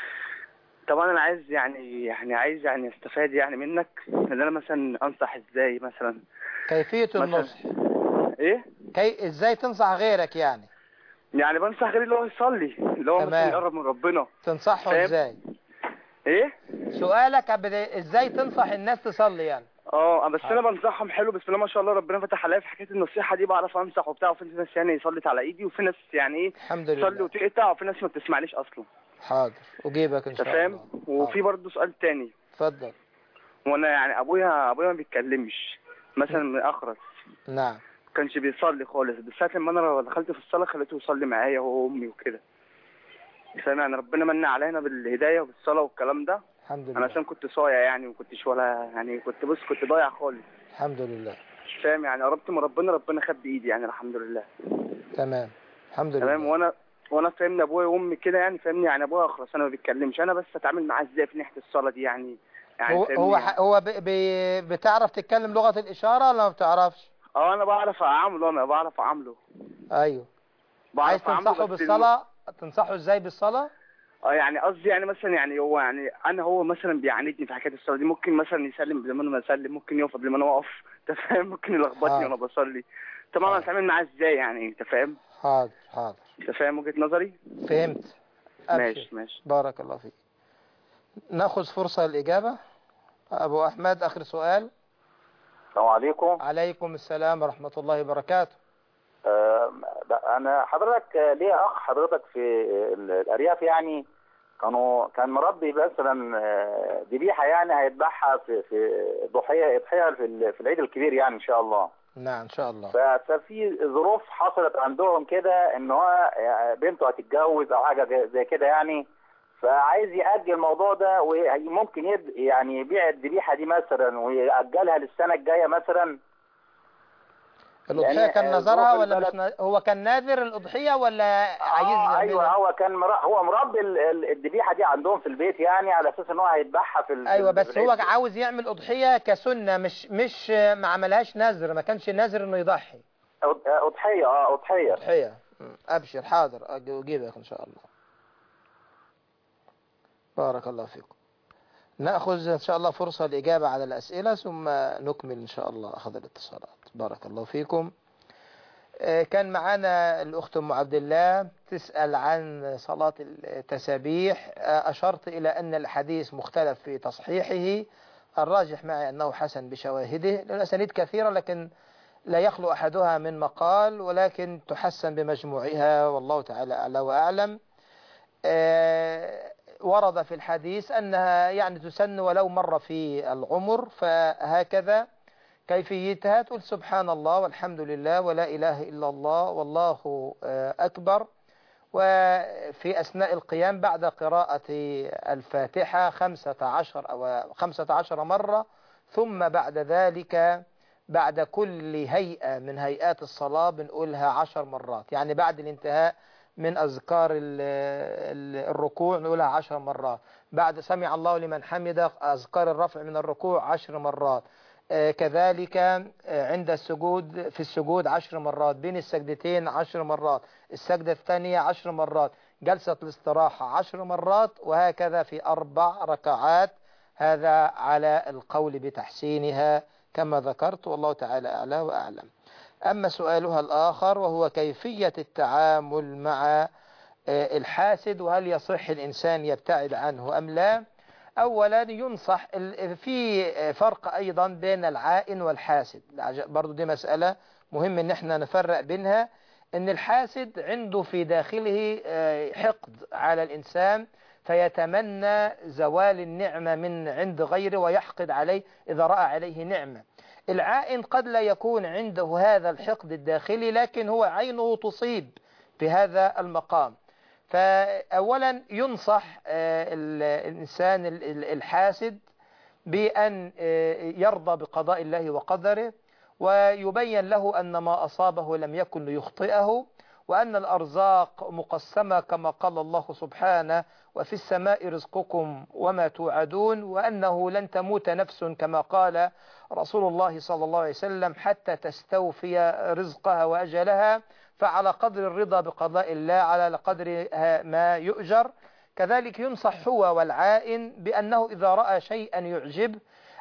طبعا انا عايز عايز استفاد يعني منك، ان انا مثلا انصح ازاي مثلا. كيفيه النصح؟ ايه؟ ازاي تنصح غيرك يعني؟ يعني بنصح غيري اللي هو يصلي، اللي هو مثلا يقرب من ربنا. تنصحه ازاي؟ ايه؟ سؤالك ازاي تنصح الناس تصلي يعني؟ بس انا بنصحهم حلو، بسم الله ما شاء الله، ربنا فتح عليا في حكايه النصيحه دي، بعرف انصح وبتاع، وفي ناس يعني صلت على ايدي، وفي ناس يعني ايه الحمد لله تصلي وتقطع، وفي ناس ما بتسمعنيش اصلا. حاضر اجيبك ان شاء الله. فاهم؟ وفي برضه سؤال تاني. اتفضل. وانا يعني ابويا ما بيتكلمش مثلا، من اخرس. نعم. ما كانش بيصلي خالص، بس ساعه لما انا دخلت في الصلاه خليته يصلي معايا هو وامي وكده. فاهم؟ يعني ربنا من علينا بالهدايه وبالصلاه والكلام ده. الحمد لله. انا عشان كنت صايع يعني، وما كنتش ولا يعني، كنت ضايع خالص. الحمد لله. فاهم؟ يعني قربت من ربنا خد بايدي يعني الحمد لله. تمام. الحمد لله. تمام. وانا فاهمني ابويا وامي كده يعني، فاهمني؟ يعني ابويا اخرس، انا ما بيتكلمش، انا بس اتعامل معاه ازاي في ناحيه الصلاه دي يعني هو بتعرف تتكلم لغه الاشاره ولا ما بتعرفش؟ انا بعرف اعامله. ايوه. عايز تنصحه بالصلاه؟ تنصحه ازاي بالصلاه؟ يعني قصدي يعني مثلا يعني هو مثلا بيعاندني في حكايه الصلاه دي، ممكن مثلا يسلم قبل ما انا اسلم، ممكن يقف قبل ما انا اقف، انت فاهم؟ ممكن يلخبطني وانا بصلي. طبعا انا اتعامل معاه ازاي يعني، انت فاهم؟ حاضر. انت فاهم وجهه نظري؟ فهمت. ماشي. بارك الله فيك. ناخذ فرصه للاجابه. ابو احمد اخر سؤال. السلام عليكم. عليكم السلام ورحمه الله وبركاته. انا حضرتك ليه اخ حضرتك في الارياف يعني، كان مربي مثلا ذبيحه يعني هيذبحها في اضحيه في العيد الكبير يعني ان شاء الله. نعم ان شاء الله. ففي ظروف حصلت عندهم كده ان هو بنته هتتجوز او حاجه زي كده يعني، فعايز يأجل الموضوع ده، وممكن يعني يبيع الذبيحه دي مثلا ويأجلها للسنه الجايه مثلا. الأضحية كان نذرها ولا مش هو كان ناذر الأضحية ولا عايز يعملها؟ ايوه هو مربي الذبيحه دي عندهم في البيت يعني، على اساس ان هو هيذبحها في ايوه بس هو عاوز يعمل أضحية كسنة، مش ما عملهاش نذر، ما كانش نذر انه يضحي. أضحية. ابشر. حاضر اجيبك ان شاء الله. بارك الله فيكم. نأخذ إن شاء الله فرصة للإجابة على الأسئلة ثم نكمل إن شاء الله أخذ الاتصالات. بارك الله فيكم. كان معنا الأخت أم عبد الله تسأل عن صلاة التسابيح. أشرت إلى أن الحديث مختلف في تصحيحه، الراجح معي أنه حسن بشواهده، الأسانيد كثيرة لكن لا يخلو أحدها من مقال، ولكن تحسن بمجموعها والله تعالى أعلى وأعلم. ورد في الحديث أنها يعني تسن ولو مرة في العمر، فهكذا كيفيتها تقول سبحان الله والحمد لله ولا إله إلا الله والله أكبر. وفي أثناء القيام بعد قراءة الفاتحة 15 مرة، ثم بعد ذلك بعد كل هيئة من هيئات الصلاة بنقولها 10 مرات، يعني بعد الانتهاء من أذكار الركوع نقولها 10 مرات، بعد سمع الله لمن حمده أذكار الرفع من الركوع 10 مرات، كذلك عند السجود في السجود 10 مرات، بين السجدتين 10 مرات، السجدة الثانية 10 مرات، جلسة الاستراحة 10 مرات، وهكذا في 4 ركعات. هذا على القول بتحسينها كما ذكرت، والله تعالى أعلى وأعلم. أما سؤالها الآخر وهو كيفية التعامل مع الحاسد، وهل يصح الإنسان يبتعد عنه أم لا؟ أولا ينصح، في فرق أيضا بين العائن والحاسد، برضو دي مسألة مهم ان احنا نفرق بينها. ان الحاسد عنده في داخله حقد على الإنسان، فيتمنى زوال النعمة من عند غيره ويحقد عليه إذا رأى عليه نعمة. العائن قد لا يكون عنده هذا الحقد الداخلي، لكن هو عينه تصيب بهذا المقام. فأولا ينصح الإنسان الحاسد بأن يرضى بقضاء الله وقدره، ويبين له أن ما أصابه لم يكن ليخطئه، وأن الأرزاق مقسمة كما قال الله سبحانه وفي السماء رزقكم وما توعدون، وأنه لن تموت نفس كما قال رسول الله صلى الله عليه وسلم حتى تستوفي رزقها وأجلها. فعلى قدر الرضا بقضاء الله على قدر ما يؤجر. كذلك ينصح هو والعائن بأنه إذا رأى شيئا يعجب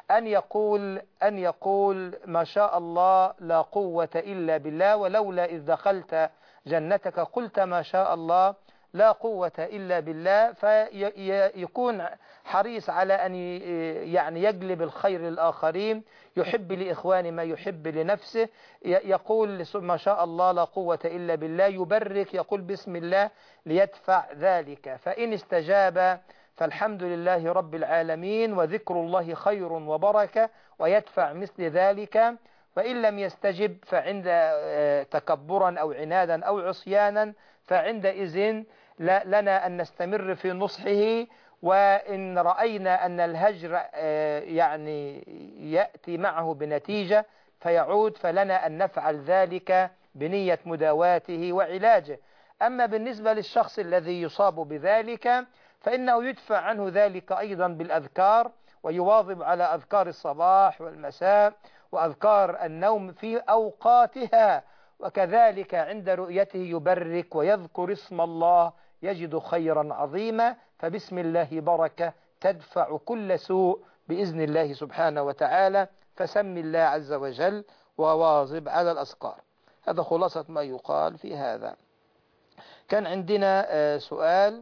أن يقول ما شاء الله لا قوة إلا بالله، ولولا إذ دخلت جنتك قلت ما شاء الله لا قوة إلا بالله. فيكون حريص على أن يعني يجلب الخير للآخرين، يحب لإخوانه ما يحب لنفسه، يقول ما شاء الله لا قوة إلا بالله، يبرك، يقول بسم الله ليدفع ذلك. فإن استجاب فالحمد لله رب العالمين وذكر الله خير وبركة ويدفع مثل ذلك. وإن لم يستجب فعند تكبرا أو عنادا أو عصيانا فعندئذ لنا أن نستمر في نصحه. وإن رأينا أن الهجر يعني يأتي معه بنتيجة فيعود، فلنا أن نفعل ذلك بنية مداواته وعلاجه. أما بالنسبة للشخص الذي يصاب بذلك فإنه يدفع عنه ذلك أيضا بالأذكار، ويواظب على أذكار الصباح والمساء وأذكار النوم في أوقاتها، وكذلك عند رؤيته يبرك ويذكر اسم الله يجد خيرا عظيما. فبسم الله بركة تدفع كل سوء بإذن الله سبحانه وتعالى. فسم الله عز وجل وواظب على الأذكار. هذا خلاصة ما يقال في هذا. كان عندنا سؤال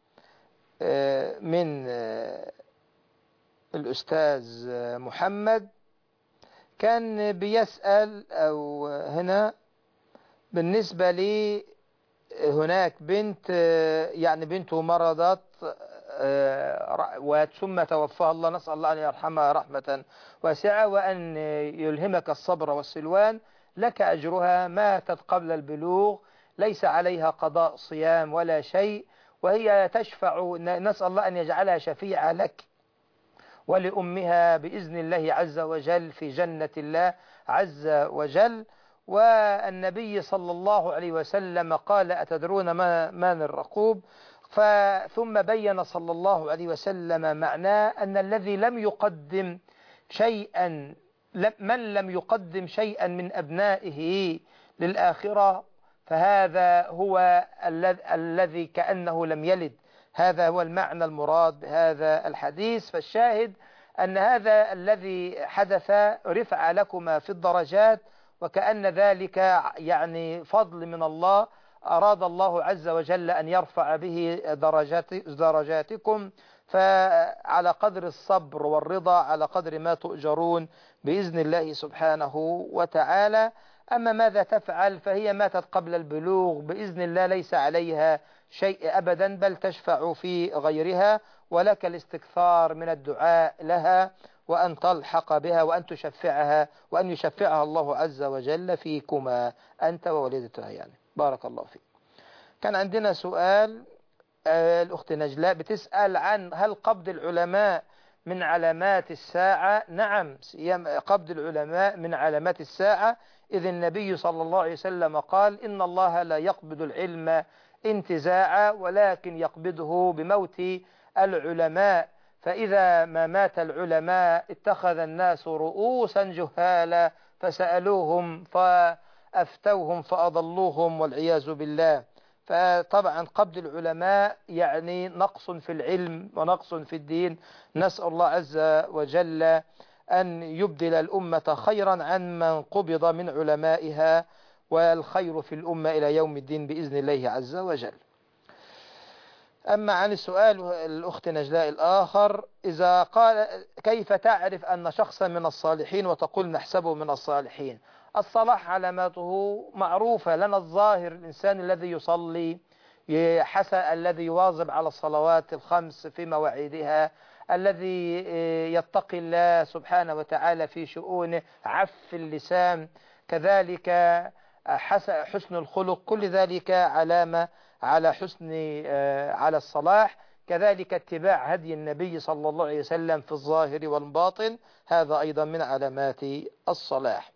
من الأستاذ محمد، كان بيسأل أو هنا بالنسبة لي هناك بنت يعني بنته مرضت ثم توفاها الله، نسأل الله أن يرحمها رحمة واسعة وأن يلهمك الصبر والسلوان. لك أجرها، ماتت قبل البلوغ، ليس عليها قضاء صيام ولا شيء، وهي تشفع، نسأل الله أن يجعلها شفيعة لك ولأمها بإذن الله عز وجل في جنة الله عز وجل. والنبي صلى الله عليه وسلم قال أتدرون من الرقوب؟ ثم بين صلى الله عليه وسلم معناه أن الذي لم يقدم شيئا، من لم يقدم شيئا من أبنائه للآخرة فهذا هو الذي كأنه لم يلد. هذا هو المعنى المراد بهذا الحديث. فالشاهد أن هذا الذي حدث رفع لكما في الدرجات، وكأن ذلك يعني فضل من الله، أراد الله عز وجل أن يرفع به درجاتكم. فعلى قدر الصبر والرضا على قدر ما تؤجرون بإذن الله سبحانه وتعالى. أما ماذا تفعل فهي ماتت قبل البلوغ بإذن الله، ليس عليها شيء أبدا، بل تشفع في غيرها، ولك الاستكثار من الدعاء لها وأن تلحق بها وأن تشفعها وأن يشفعها الله عز وجل فيكما أنت ووالدتها يعني. بارك الله فيك. كان عندنا سؤال، الأخت نجلاء بتسأل عن هل قبض العلماء من علامات الساعة؟ نعم، قبض العلماء من علامات الساعة، إذ النبي صلى الله عليه وسلم قال إن الله لا يقبض العلم انتزاعا ولكن يقبضه بموت العلماء، فإذا ما مات العلماء اتخذ الناس رؤوسا جهالا فسألوهم فأفتوهم فأضلوهم والعياذ بالله. فطبعا قبض العلماء يعني نقص في العلم ونقص في الدين. نسأل الله عز وجل أن يبدل الأمة خيرا عن من قبض من علمائها، والخير في الأمة إلى يوم الدين بإذن الله عز وجل. أما عن السؤال الأخت نجلاء الآخر، إذا قال كيف تعرف أن شخصا من الصالحين وتقول نحسبه من الصالحين؟ الصلاح علاماته معروفة لنا، الظاهر الإنسان الذي يصلي حسن، الذي يواظب على الصلوات الخمس في مواعيدها، الذي يتقي الله سبحانه وتعالى في شؤونه، عف اللسان، كذلك حسن الخلق، كل ذلك علامة على على الصلاح. كذلك اتباع هدي النبي صلى الله عليه وسلم في الظاهر والباطن، هذا أيضا من علامات الصلاح.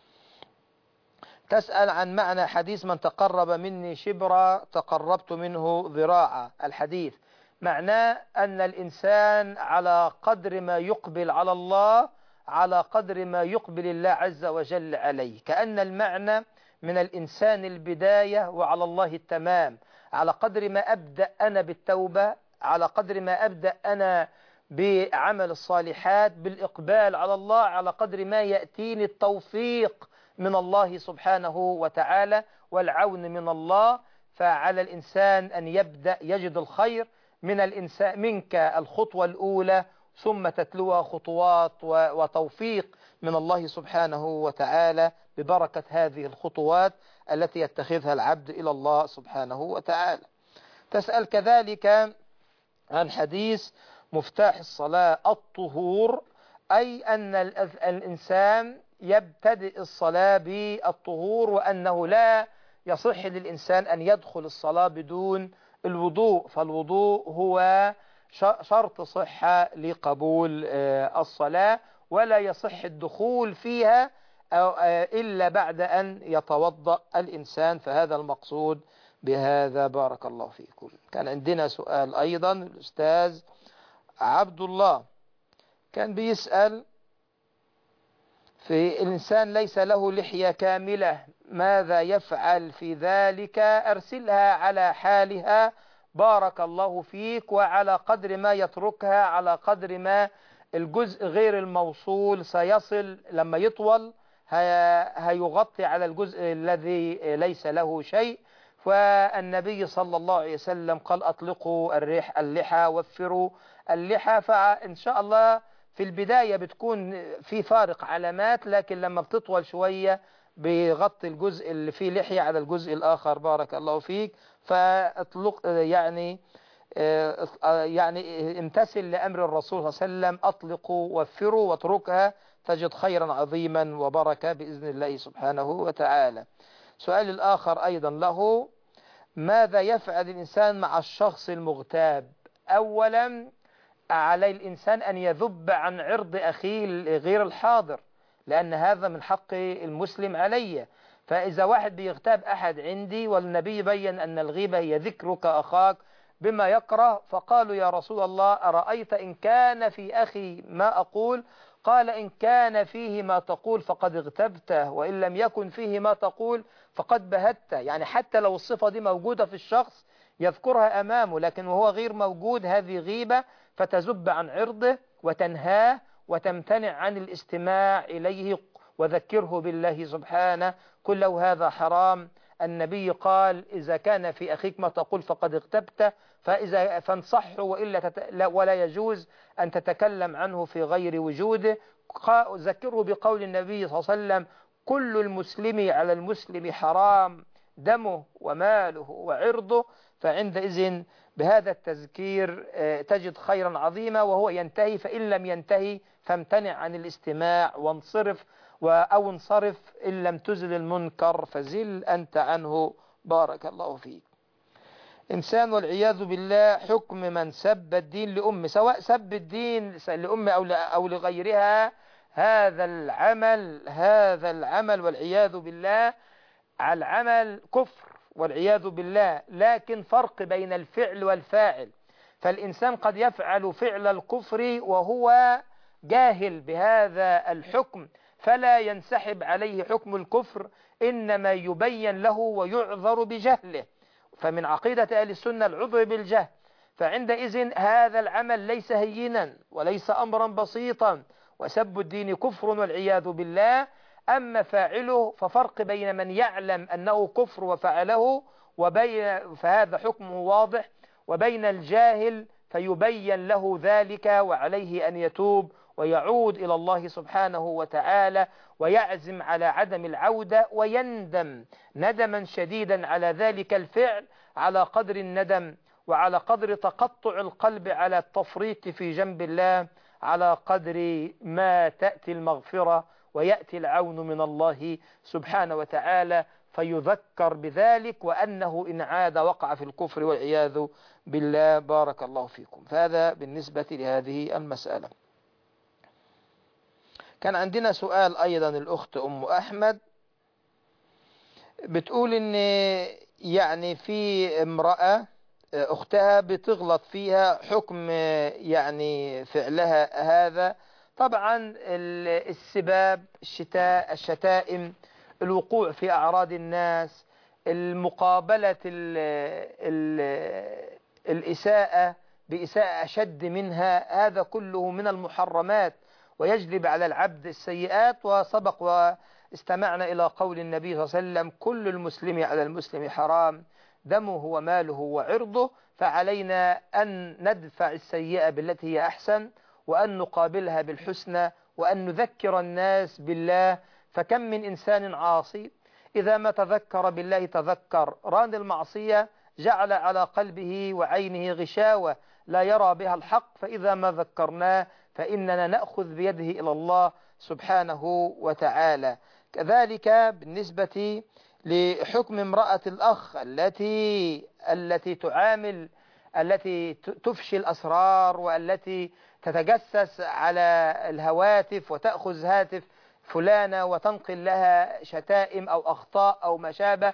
تسأل عن معنى حديث من تقرب مني شبرا تقربت منه ذراعا. الحديث معناه أن الإنسان على قدر ما يقبل على الله على قدر ما يقبل الله عز وجل عليه، كأن المعنى من الإنسان البداية وعلى الله التمام. على قدر ما أبدأ أنا بالتوبة، على قدر ما أبدأ أنا بعمل الصالحات بالإقبال على الله، على قدر ما يأتيني التوفيق من الله سبحانه وتعالى والعون من الله. فعلى الإنسان أن يبدأ يجد الخير من الإنسان منك الخطوة الأولى، ثم تتلوها خطوات وتوفيق من الله سبحانه وتعالى ببركة هذه الخطوات التي يتخذها العبد إلى الله سبحانه وتعالى. تسأل كذلك عن حديث مفتاح الصلاة الطهور، أي أن الإنسان يبتدئ الصلاة بالطهور، وأنه لا يصح للإنسان أن يدخل الصلاة بدون الوضوء، فالوضوء هو شرط صحة لقبول الصلاة، ولا يصح الدخول فيها إلا بعد أن يتوضأ الإنسان. فهذا المقصود بهذا. بارك الله فيكم. كان عندنا سؤال أيضا، الأستاذ عبد الله كان بيسأل في الإنسان ليس له لحية كاملة ماذا يفعل في ذلك؟ أرسلها على حالها بارك الله فيك، وعلى قدر ما يتركها على قدر ما الجزء غير الموصول سيصل لما يطول هيغطي على الجزء الذي ليس له شيء. فالنبي صلى الله عليه وسلم قال أطلقوا اللحى وفروا اللحى. فإن شاء الله في البداية بتكون في فارق علامات، لكن لما بتطول شوية بيغطي الجزء اللي فيه لحية على الجزء الآخر. بارك الله فيك. فاطلق يعني امتثل لأمر الرسول صلى الله عليه وسلم، أطلقوا وفروا واتركها تجد خيرا عظيما وبركة بإذن الله سبحانه وتعالى. سؤال الآخر أيضا له، ماذا يفعل الإنسان مع الشخص المغتاب؟ أولا على الإنسان أن يذب عن عرض أخيه غير الحاضر، لأن هذا من حق المسلم علي. فإذا واحد بيغتاب أحد عندي، والنبي بين أن الغيبة هي ذكرك أخاك بما يكره، فقالوا يا رسول الله أرأيت إن كان في أخي ما أقول؟ قال إن كان فيه ما تقول فقد اغتبته، وإن لم يكن فيه ما تقول فقد بهته. يعني حتى لو الصفة دي موجودة في الشخص يذكرها أمامه، لكن وهو غير موجود هذه غيبة، فتزب عن عرضه وتنهاه وتمتنع عن الاستماع إليه وذكره بالله سبحانه. كله هذا حرام. النبي قال إذا كان في أخيك ما تقول فقد اغتبته، فانصحه ولا يجوز أن تتكلم عنه في غير وجوده. ذكره بقول النبي صلى الله عليه وسلم كل المسلم على المسلم حرام دمه وماله وعرضه. فعندئذ بهذا التذكير تجد خيرا عظيما، وهو ينتهي، فإن لم ينتهي فامتنع عن الاستماع وانصرف، أو انصرف إن لم تزل المنكر فزل أنت عنه. بارك الله فيك. إنسان والعياذ بالله حكم من سب الدين لأمه، سواء سب الدين لأمه أو لغيرها، هذا العمل والعياذ بالله على العمل كفر والعياذ بالله، لكن فرق بين الفعل والفاعل. فالإنسان قد يفعل فعل الكفر وهو جاهل بهذا الحكم، فلا ينسحب عليه حكم الكفر، إنما يبين له ويعذر بجهله. فمن عقيدة أهل السنة العذر بالجهل، فعندئذ هذا العمل ليس هينا وليس أمرا بسيطا، وسب الدين كفر والعياذ بالله. أما فاعله ففرق بين من يعلم أنه كفر وفعله فهذا حكمه واضح، وبين الجاهل فيبين له ذلك، وعليه أن يتوب ويعود إلى الله سبحانه وتعالى، ويعزم على عدم العودة، ويندم ندما شديدا على ذلك الفعل، على قدر الندم وعلى قدر تقطع القلب على التفريط في جنب الله، على قدر ما تأتي المغفرة ويأتي العون من الله سبحانه وتعالى، فيذكر بذلك وأنه إن عاد وقع في الكفر والعياذ بالله. بارك الله فيكم. فهذا بالنسبة لهذه المسألة. كان عندنا سؤال أيضا، الأخت أم أحمد بتقول إن يعني في امرأة أختها بتغلط فيها، حكم يعني فعلها هذا. طبعا السباب، الشتائم، الوقوع في أعراض الناس، المقابلة الإساءة بإساءة أشد منها، هذا كله من المحرمات ويجلب على العبد السيئات. وسبق واستمعنا إلى قول النبي صلى الله عليه وسلم: كل المسلم على المسلم حرام، دمه وماله وعرضه. فعلينا أن ندفع السيئة بالتي هي أحسن، وأن نقابلها بالحسنى، وأن نذكر الناس بالله. فكم من إنسان عاصي إذا ما تذكر بالله تذكر ران المعصية، جعل على قلبه وعينه غشاوة لا يرى بها الحق، فإذا ما ذكرناه فإننا نأخذ بيده إلى الله سبحانه وتعالى. كذلك بالنسبة لحكم امرأة الأخ التي تعامل، التي تفشي الأسرار، والتي تتجسس على الهواتف وتأخذ هاتف فلانة وتنقل لها شتائم أو أخطاء أو ما شابه،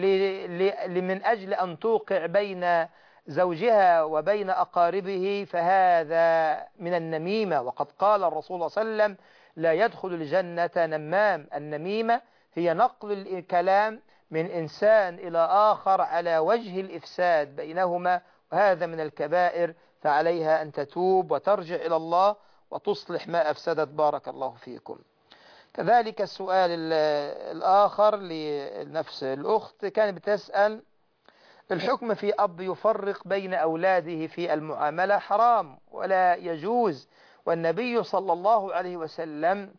من أجل أن توقع بين زوجها وبين أقاربه، فهذا من النميمة. وقد قال الرسول صلى الله عليه وسلم: لا يدخل الجنة نمام. النميمة هي نقل الكلام من إنسان إلى آخر على وجه الإفساد بينهما، وهذا من الكبائر، فعليها أن تتوب وترجع إلى الله وتصلح ما أفسدت. بارك الله فيكم. كذلك السؤال الآخر لنفس الأخت، كانت بتسأل: الحكم في أب يفرق بين أولاده في المعاملة حرام ولا يجوز، والنبي صلى الله عليه وسلم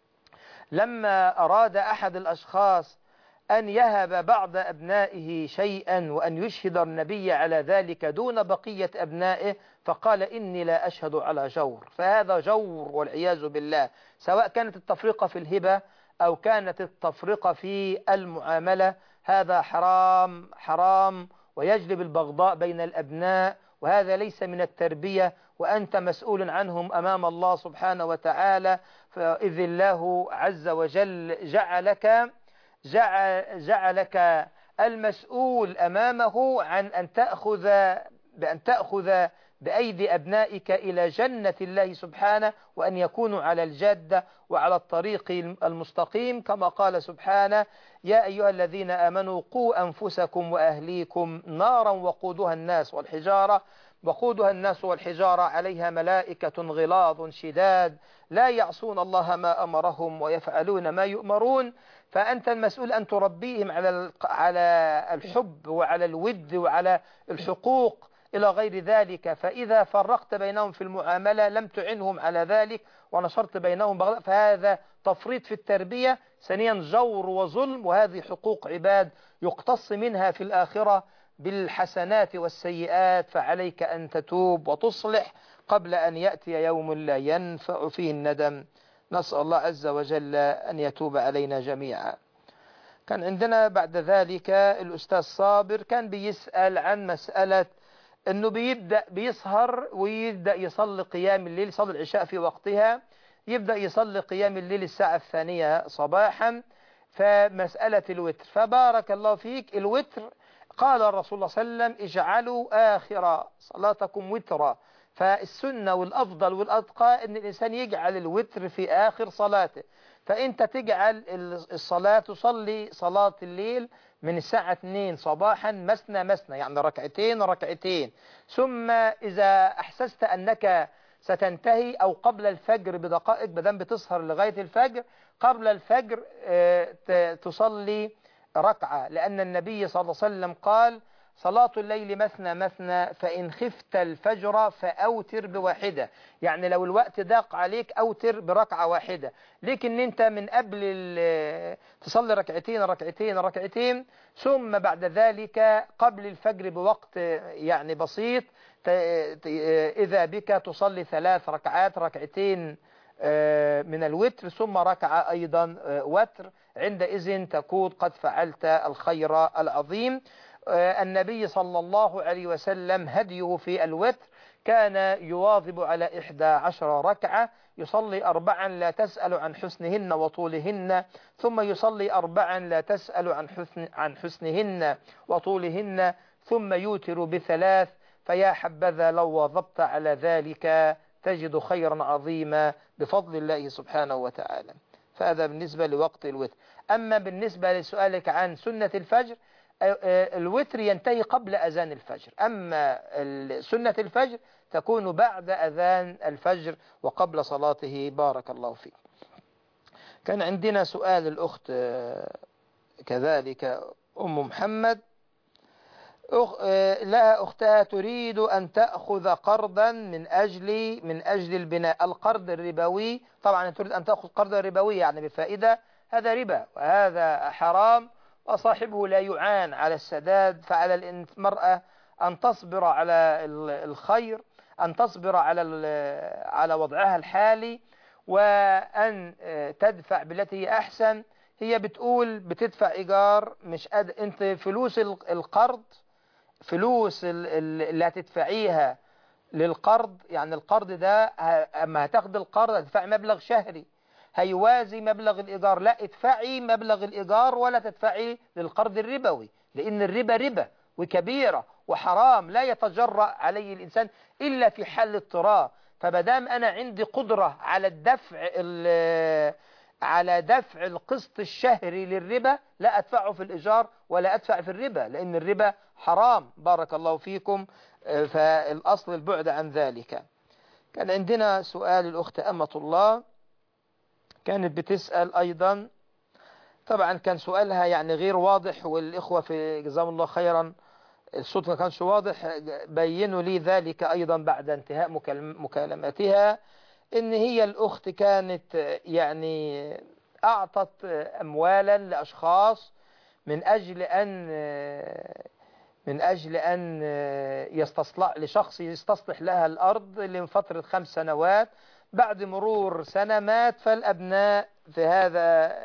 لما أراد أحد الأشخاص أن يهب بعض أبنائه شيئا وأن يشهد النبي على ذلك دون بقية أبنائه، فقال: إني لا أشهد على جور. فهذا جور والعياذ بالله، سواء كانت التفرقة في الهبة أو كانت التفرقة في المعاملة، هذا حرام حرام ويجلب البغضاء بين الأبناء، وهذا ليس من التربية، وأنت مسؤول عنهم أمام الله سبحانه وتعالى. فإذ الله عز وجل جعلك المسؤول أمامه عن أن تأخذ بأيدي أبنائك إلى جنة الله سبحانه، وأن يكونوا على الجادة وعلى الطريق المستقيم، كما قال سبحانه: يا أيها الذين آمنوا قوا أنفسكم وأهليكم نارا وقودها الناس والحجارة عليها ملائكة غلاظ شداد لا يعصون الله ما أمرهم ويفعلون ما يؤمرون. فأنت المسؤول أن تربيهم على الحب وعلى الود وعلى الحقوق إلى غير ذلك. فإذا فرقت بينهم في المعاملة لم تعنهم على ذلك ونشرت بينهم بغضاء، فهذا تفريط في التربية. ثانيا جور وظلم، وهذه حقوق عباد يقتص منها في الآخرة بالحسنات والسيئات، فعليك أن تتوب وتصلح قبل أن يأتي يوم لا ينفع فيه الندم. نسأل الله عز وجل أن يتوب علينا جميعا. كان عندنا بعد ذلك الأستاذ صابر كان بيسأل عن مسألة أنه بيسهر ويبدأ يصلي قيام الليل، يصلي العشاء في وقتها، يبدأ يصلي قيام الليل الساعة 2 صباحا، فمسألة الوتر. فبارك الله فيك، الوتر قال الرسول صلى الله عليه وسلم اجعلوا آخر صلاتكم وترا، فالسنة والأفضل والأتقى أن الإنسان يجعل الوتر في آخر صلاته. فأنت تجعل الصلاة، تصلي صلاة الليل من الساعة 2 صباحا مثنى مثنى، يعني ركعتين ركعتين، ثم إذا أحسست أنك ستنتهي أو قبل الفجر بدقائق، بدل بتسهر لغاية الفجر، قبل الفجر تصلي ركعة، لأن النبي صلى الله عليه وسلم قال صلاة الليل مثنى مثنى فإن خفت الفجر فأوتر بواحدة، يعني لو الوقت ضاق عليك أوتر بركعة واحدة. لكن أنت من قبل تصلي ركعتين ركعتين ركعتين، ثم بعد ذلك قبل الفجر بوقت يعني بسيط إذا بك تصلي 3 ركعات، ركعتين من الوتر ثم ركعة أيضا وتر، عندئذ تكون قد فعلت الخير العظيم. النبي صلى الله عليه وسلم هديه في الوتر كان يواظب على 11 ركعة، يصلي 4 لا تسأل عن حسنهن وطولهن، ثم يصلي 4 لا تسأل عن حسنهن وطولهن، ثم يوتر ب3. فيا حبذا لو واظبت على ذلك تجد خيرا عظيما بفضل الله سبحانه وتعالى. فهذا بالنسبة لوقت الوتر. أما بالنسبة لسؤالك عن سنة الفجر، الوتر ينتهي قبل أذان الفجر، أما سنة الفجر تكون بعد أذان الفجر وقبل صلاته. بارك الله فيك. كان عندنا سؤال الأخت كذلك أم محمد، لها أختها تريد أن تأخذ قرضا من أجل البناء، القرض الربوي. طبعا تريد أن تأخذ قرضا ربوي يعني بفائدة، هذا ربا وهذا حرام، وصاحبه لا يعان على السداد. فعلى المرأة أن تصبر على الخير، أن تصبر على وضعها الحالي، وأن تدفع بالتي هي أحسن. هي بتقول بتدفع إيجار، مش أنت فلوس القرض، فلوس اللي هتدفعيها للقرض، يعني القرض ده أما هتاخد القرض هتدفعي مبلغ شهري هيوازي مبلغ الإيجار، لا ادفعي مبلغ الإيجار ولا تدفعي للقرض الربوي، لأن الربا ربا وكبيرة وحرام لا يتجرأ عليه الإنسان إلا في حال اضطرار. فمادام أنا عندي قدرة على دفع القسط الشهري للربا، لا أدفعه في الإيجار ولا أدفع في الربا، لأن الربا حرام. بارك الله فيكم. فالأصل البعد عن ذلك. كان عندنا سؤال الأخت أمة الله كانت بتسأل أيضا، طبعا كان سؤالها يعني غير واضح، والإخوة في جزاهم الله خيرا الصوت ما كانش واضح، بينوا لي ذلك أيضا بعد انتهاء مكالمتها. إن هي الأخت كانت يعني أعطت أموالا لأشخاص من أجل أن لشخص يستصلح لها الأرض لفترة 5 سنوات. بعد مرور سنة مات، فالأبناء في هذا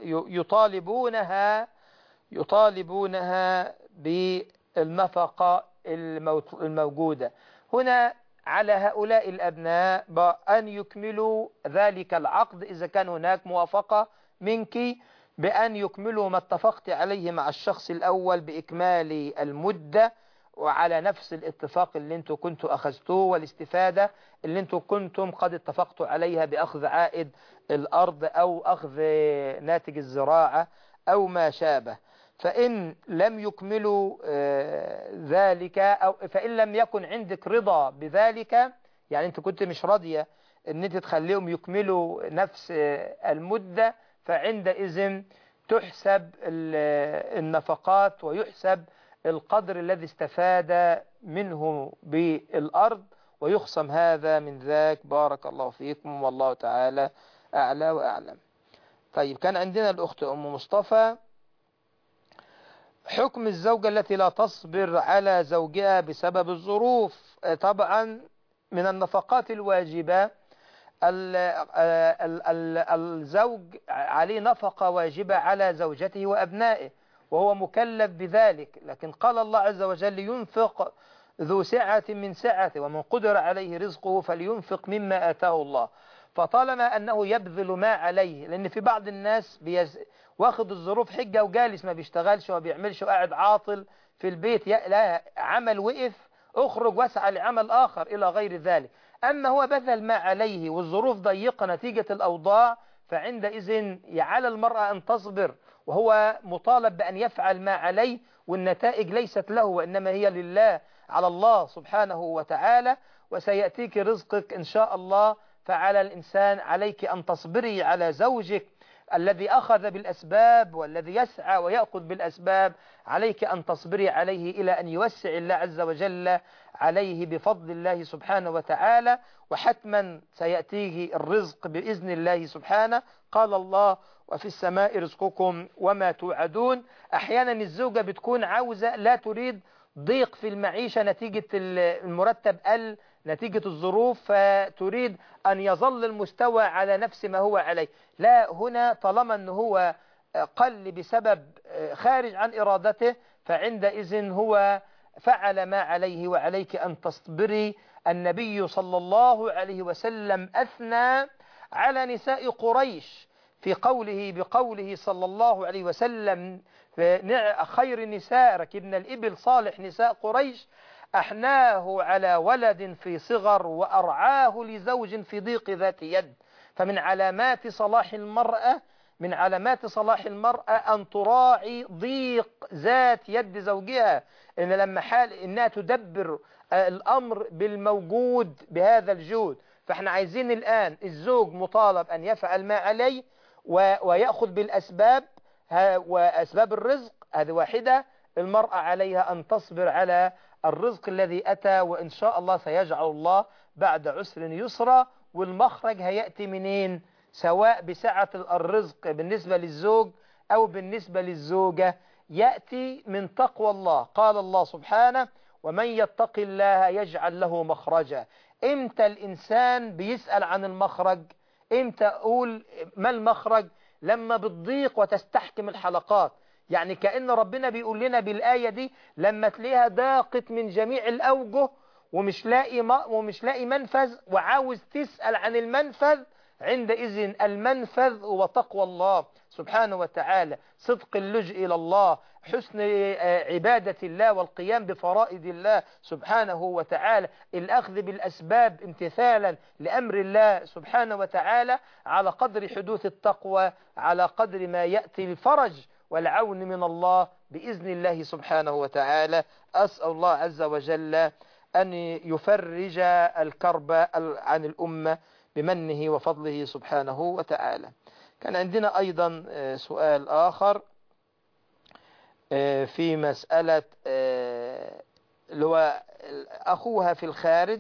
يطالبونها بالنفقة الموجودة. هنا على هؤلاء الأبناء أن يكملوا ذلك العقد إذا كان هناك موافقة منك، بأن يكملوا ما اتفقت عليه مع الشخص الأول بإكمال المدة، وعلى نفس الاتفاق اللي انتم كنتوا أخذتوه، والاستفادة اللي انتم كنتم قد اتفقتوا عليها بأخذ عائد الأرض أو أخذ ناتج الزراعة أو ما شابه. فإن لم يكملوا ذلك، أو فإن لم يكن عندك رضا بذلك، يعني انت كنت مش راضية ان انت تخليهم يكملوا نفس المدة، فعندئذ تحسب النفقات ويحسب القدر الذي استفاد منه بالأرض ويخصم هذا من ذاك. بارك الله فيكم والله تعالى أعلى وأعلم. طيب كان عندنا الأخت أم مصطفى حكم الزوجة التي لا تصبر على زوجها بسبب الظروف. طبعا من النفقات الواجبة الزوج عليه نفقة واجبة على زوجته وأبنائه وهو مكلف بذلك، لكن قال الله عز وجل ينفق ذو سعة من سعته ومن قدر عليه رزقه فلينفق مما آتاه الله. فطالما أنه يبذل ما عليه، لأن في بعض الناس واخد الظروف حجة وجالس ما بيشتغلش وما بيعملش وقاعد عاطل في البيت، لا عمل وقف اخرج واسعى لعمل آخر إلى غير ذلك. أما هو بذل ما عليه والظروف ضيقة نتيجة الأوضاع، فعندئذ على المرأة أن تصبر، وهو مطالب بأن يفعل ما عليه، والنتائج ليست له وإنما هي لله على الله سبحانه وتعالى. وسيأتيك رزقك إن شاء الله. فعلى الإنسان عليك أن تصبري على زوجك الذي أخذ بالأسباب والذي يسعى ويأخذ بالأسباب، عليك أن تصبري عليه إلى أن يوسع الله عز وجل عليه بفضل الله سبحانه وتعالى، وحتما سيأتيه الرزق بإذن الله سبحانه. قال الله وفي السماء رزقكم وما توعدون. أحيانا الزوجة بتكون عاوزة لا تريد ضيق في المعيشة نتيجة المرتب قل نتيجة الظروف، فتريد أن يظل المستوى على نفس ما هو عليه. لا، هنا طالما أنه هو قل بسبب خارج عن إرادته، فعندئذ هو فعل ما عليه وعليك أن تصبري. النبي صلى الله عليه وسلم أثنى على نساء قريش في بقوله صلى الله عليه وسلم خير النساء ركبنا الإبل صالح نساء قريش، أحناه على ولد في صغر وأرعاه لزوج في ضيق ذات يد. فمن علامات صلاح المرأة أن تراعي ضيق ذات يد زوجها، إن لما إنها تدبر الأمر بالموجود بهذا الجود. فإحنا عايزين الآن الزوج مطالب أن يفعل ما عليه ويأخذ بالأسباب وأسباب الرزق، هذه واحدة. المرأة عليها أن تصبر على الرزق الذي أتى، وإن شاء الله سيجعل الله بعد عسر يسرا. والمخرج هيأتي منين؟ سواء بسعة الرزق بالنسبة للزوج أو بالنسبة للزوجة، يأتي من تقوى الله. قال الله سبحانه ومن يتق الله يجعل له مخرجا. إمتى الإنسان بيسأل عن المخرج؟ إمتى أقول ما المخرج؟ لما بتضيق وتستحكم الحلقات. يعني كأن ربنا بيقول لنا بالآية دي لما تلاقيها ضاقت من جميع الأوجه ومش لاقي منفذ وعاوز تسأل عن المنفذ، عندئذ المنفذ هو تقوى الله سبحانه وتعالى، صدق اللجوء إلى الله، حسن عبادة الله والقيام بفرائض الله سبحانه وتعالى، الأخذ بالأسباب امتثالا لأمر الله سبحانه وتعالى، على قدر حدوث التقوى على قدر ما يأتي الفرج والعون من الله بإذن الله سبحانه وتعالى. أسأل الله عز وجل أن يفرج الكرب عن الأمة بمنه وفضله سبحانه وتعالى. كان عندنا أيضا سؤال آخر في مسألة اللي هو أخوها في الخارج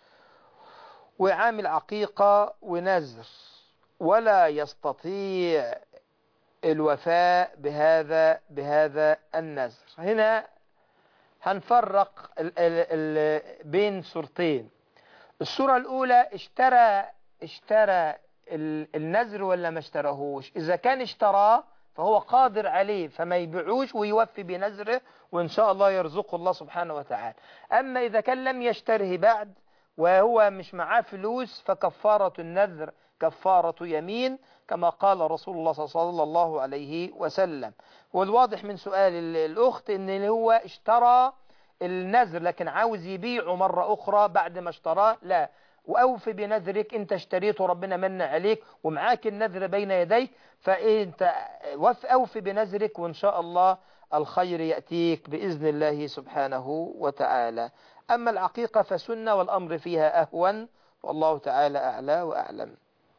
وعامل عقيقة ونذر ولا يستطيع الوفاء بهذا النذر. هنا هنفرق بين صورتين. الصورة الأولى اشترى النذر ولا ما اشتراهوش. إذا كان اشتراه فهو قادر عليه فما يبيعوش ويوفي بنذره، وإن شاء الله يرزقه الله سبحانه وتعالى. أما إذا كان لم يشتره بعد وهو مش معاه فلوس، فكفارة النذر كفارة يمين كما قال رسول الله صلى الله عليه وسلم. والواضح من سؤال الأخت إن هو اشترى النذر لكن عاوز يبيعه مرة أخرى بعد ما اشتراه، لا، وأوفي بنذرك، أنت اشتريته ربنا من عليك ومعاك النذر بين يديك، فأنت أوفي بنذرك وإن شاء الله الخير يأتيك بإذن الله سبحانه وتعالى. أما العقيقة فسنة والأمر فيها أهون، والله تعالى أعلى وأعلم.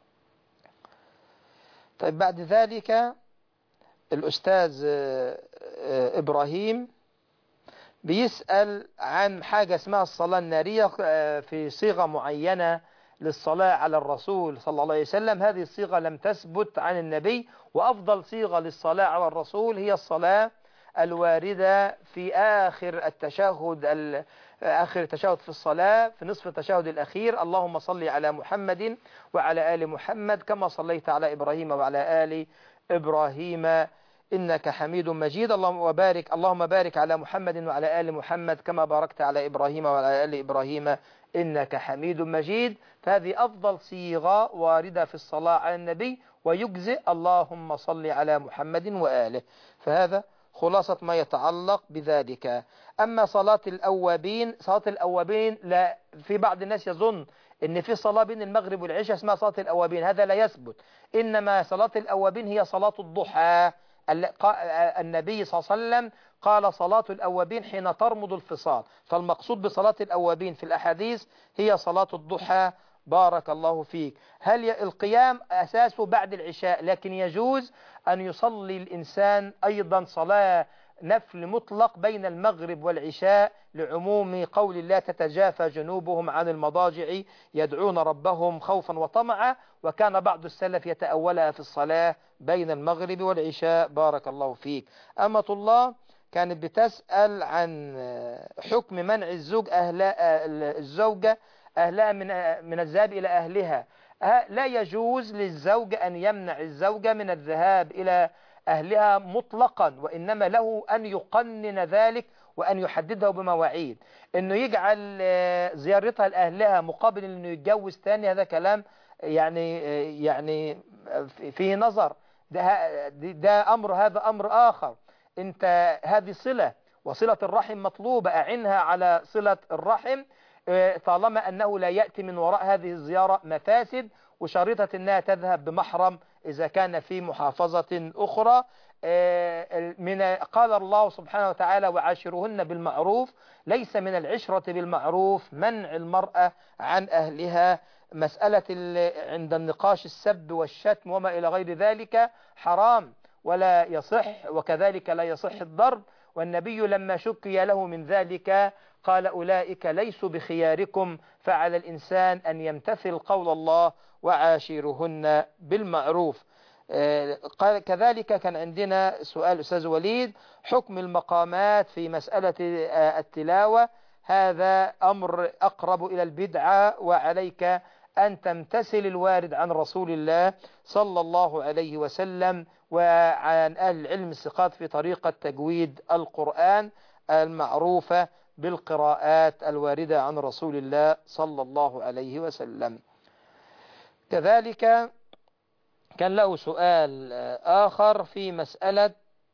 طيب بعد ذلك الأستاذ إبراهيم بيسأل عن حاجة اسمها الصلاة النارية في صيغة معينة للصلاة على الرسول صلى الله عليه وسلم. هذه الصيغة لم تثبت عن النبي، وأفضل صيغة للصلاة على الرسول هي الصلاة الواردة في آخر التشهد في الصلاة في نصف التشهد الأخير: اللهم صل على محمد وعلى آل محمد كما صليت على إبراهيم وعلى آل إبراهيم إنك حميد مجيد. اللهم بارك على محمد وعلى آل محمد كما باركت على إبراهيم وعلى آل إبراهيم إنك حميد مجيد. فهذه أفضل صيغة واردة في الصلاة على النبي، ويجزئ اللهم صل على محمد وآله. فهذا خلاصة ما يتعلق بذلك. أما صلاة الأوابين لا، في بعض الناس يظن إن في صلاة بين المغرب والعشاء اسمها صلاة الأوابين، هذا لا يثبت. إنما صلاة الأوابين هي صلاة الضحى. النبي صلى الله عليه وسلم قال صلاة الأوابين حين ترمض الفصال، فالمقصود بصلاة الأوابين في الأحاديث هي صلاة الضحى. بارك الله فيك. هل القيام أساسه بعد العشاء، لكن يجوز أن يصلي الإنسان أيضا صلاة نفل مطلق بين المغرب والعشاء، لعموم قول الله: تتجافى جنوبهم عن المضاجع يدعون ربهم خوفا وطمعا. وكان بعض السلف يتأولها في الصلاة بين المغرب والعشاء. بارك الله فيك. أمة الله كانت بتسأل عن حكم منع الزوجة أهلها من الذهاب إلى أهلها. لا يجوز للزوج أن يمنع الزوجة من الذهاب إلى أهلها مطلقا، وإنما له أن يقنن ذلك وأن يحدده بمواعيد. إنه يجعل زيارتها لأهلها مقابل إنه يتجوز تاني، هذا كلام يعني فيه نظر. ده أمر، هذا أمر آخر. أنت هذه صلة، وصلة الرحم مطلوبة، أعنها على صلة الرحم طالما أنه لا يأتي من وراء هذه الزيارة مفاسد، وشريطة أنها تذهب بمحرم إذا كان في محافظة أخرى. قال الله سبحانه وتعالى: وعاشرهن بالمعروف. ليس من العشرة بالمعروف منع المرأة عن أهلها. مسألة عند النقاش السب والشتم وما إلى غير ذلك حرام ولا يصح، وكذلك لا يصح الضرب. والنبي لما شكي له من ذلك قال: أولئك ليسوا بخياركم. فعلى الإنسان أن يمتثل قول الله: وعاشرهن بالمعروف. كذلك كان عندنا سؤال أستاذ وليد: حكم المقامات في مسألة التلاوة. هذا أمر أقرب إلى البدعة، وعليك أن تمتثل الوارد عن رسول الله صلى الله عليه وسلم وعن أهل العلم الثقات في طريقة تجويد القرآن المعروفة بالقراءات الواردة عن رسول الله صلى الله عليه وسلم. كذلك كان له سؤال آخر في مسألة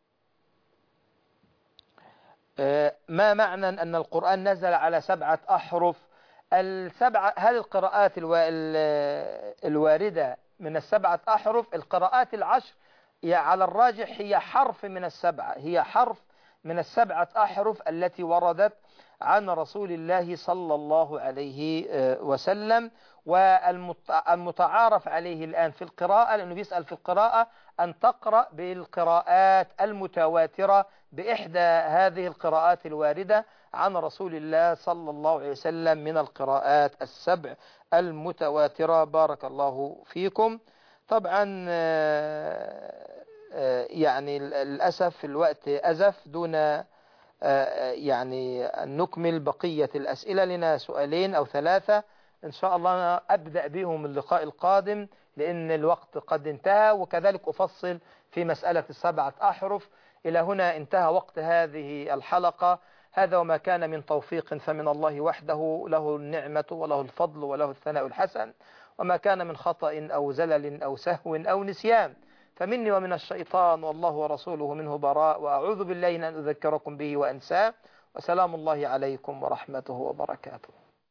ما معنى أن القرآن نزل على 7 أحرف؟ هل القراءات الواردة من 7 أحرف؟ القراءات 10 على الراجح هي حرف من 7، هي حرف من 7 أحرف التي وردت عن رسول الله صلى الله عليه وسلم. والمتعارف عليه الآن في القراءة، لأنه بيسأل في القراءة، أن تقرأ بالقراءات المتواترة بإحدى هذه القراءات الواردة عن رسول الله صلى الله عليه وسلم من القراءات 7 المتواترة. بارك الله فيكم. طبعا يعني للأسف الوقت أزف دون يعني أن نكمل بقية الأسئلة. لنا سؤالين أو 3 إن شاء الله أبدأ بهم اللقاء القادم، لأن الوقت قد انتهى، وكذلك أفصل في مسألة 7 أحرف. إلى هنا انتهى وقت هذه الحلقة. هذا وما كان من توفيق فمن الله وحده، له النعمة وله الفضل وله الثناء الحسن. وما كان من خطأ أو زلل أو سهو أو نسيان فمني ومن الشيطان، والله ورسوله منه براء. وأعوذ بالله أن أذكركم به وأنساه. وسلام الله عليكم ورحمته وبركاته.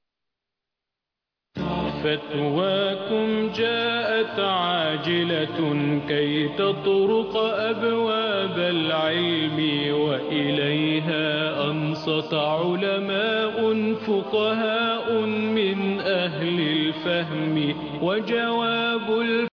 فتواكم جاءت عاجلة كي تطرق أبواب العلم، وإليها أنصت علماء فقهاء من أهل الفهم. وجواب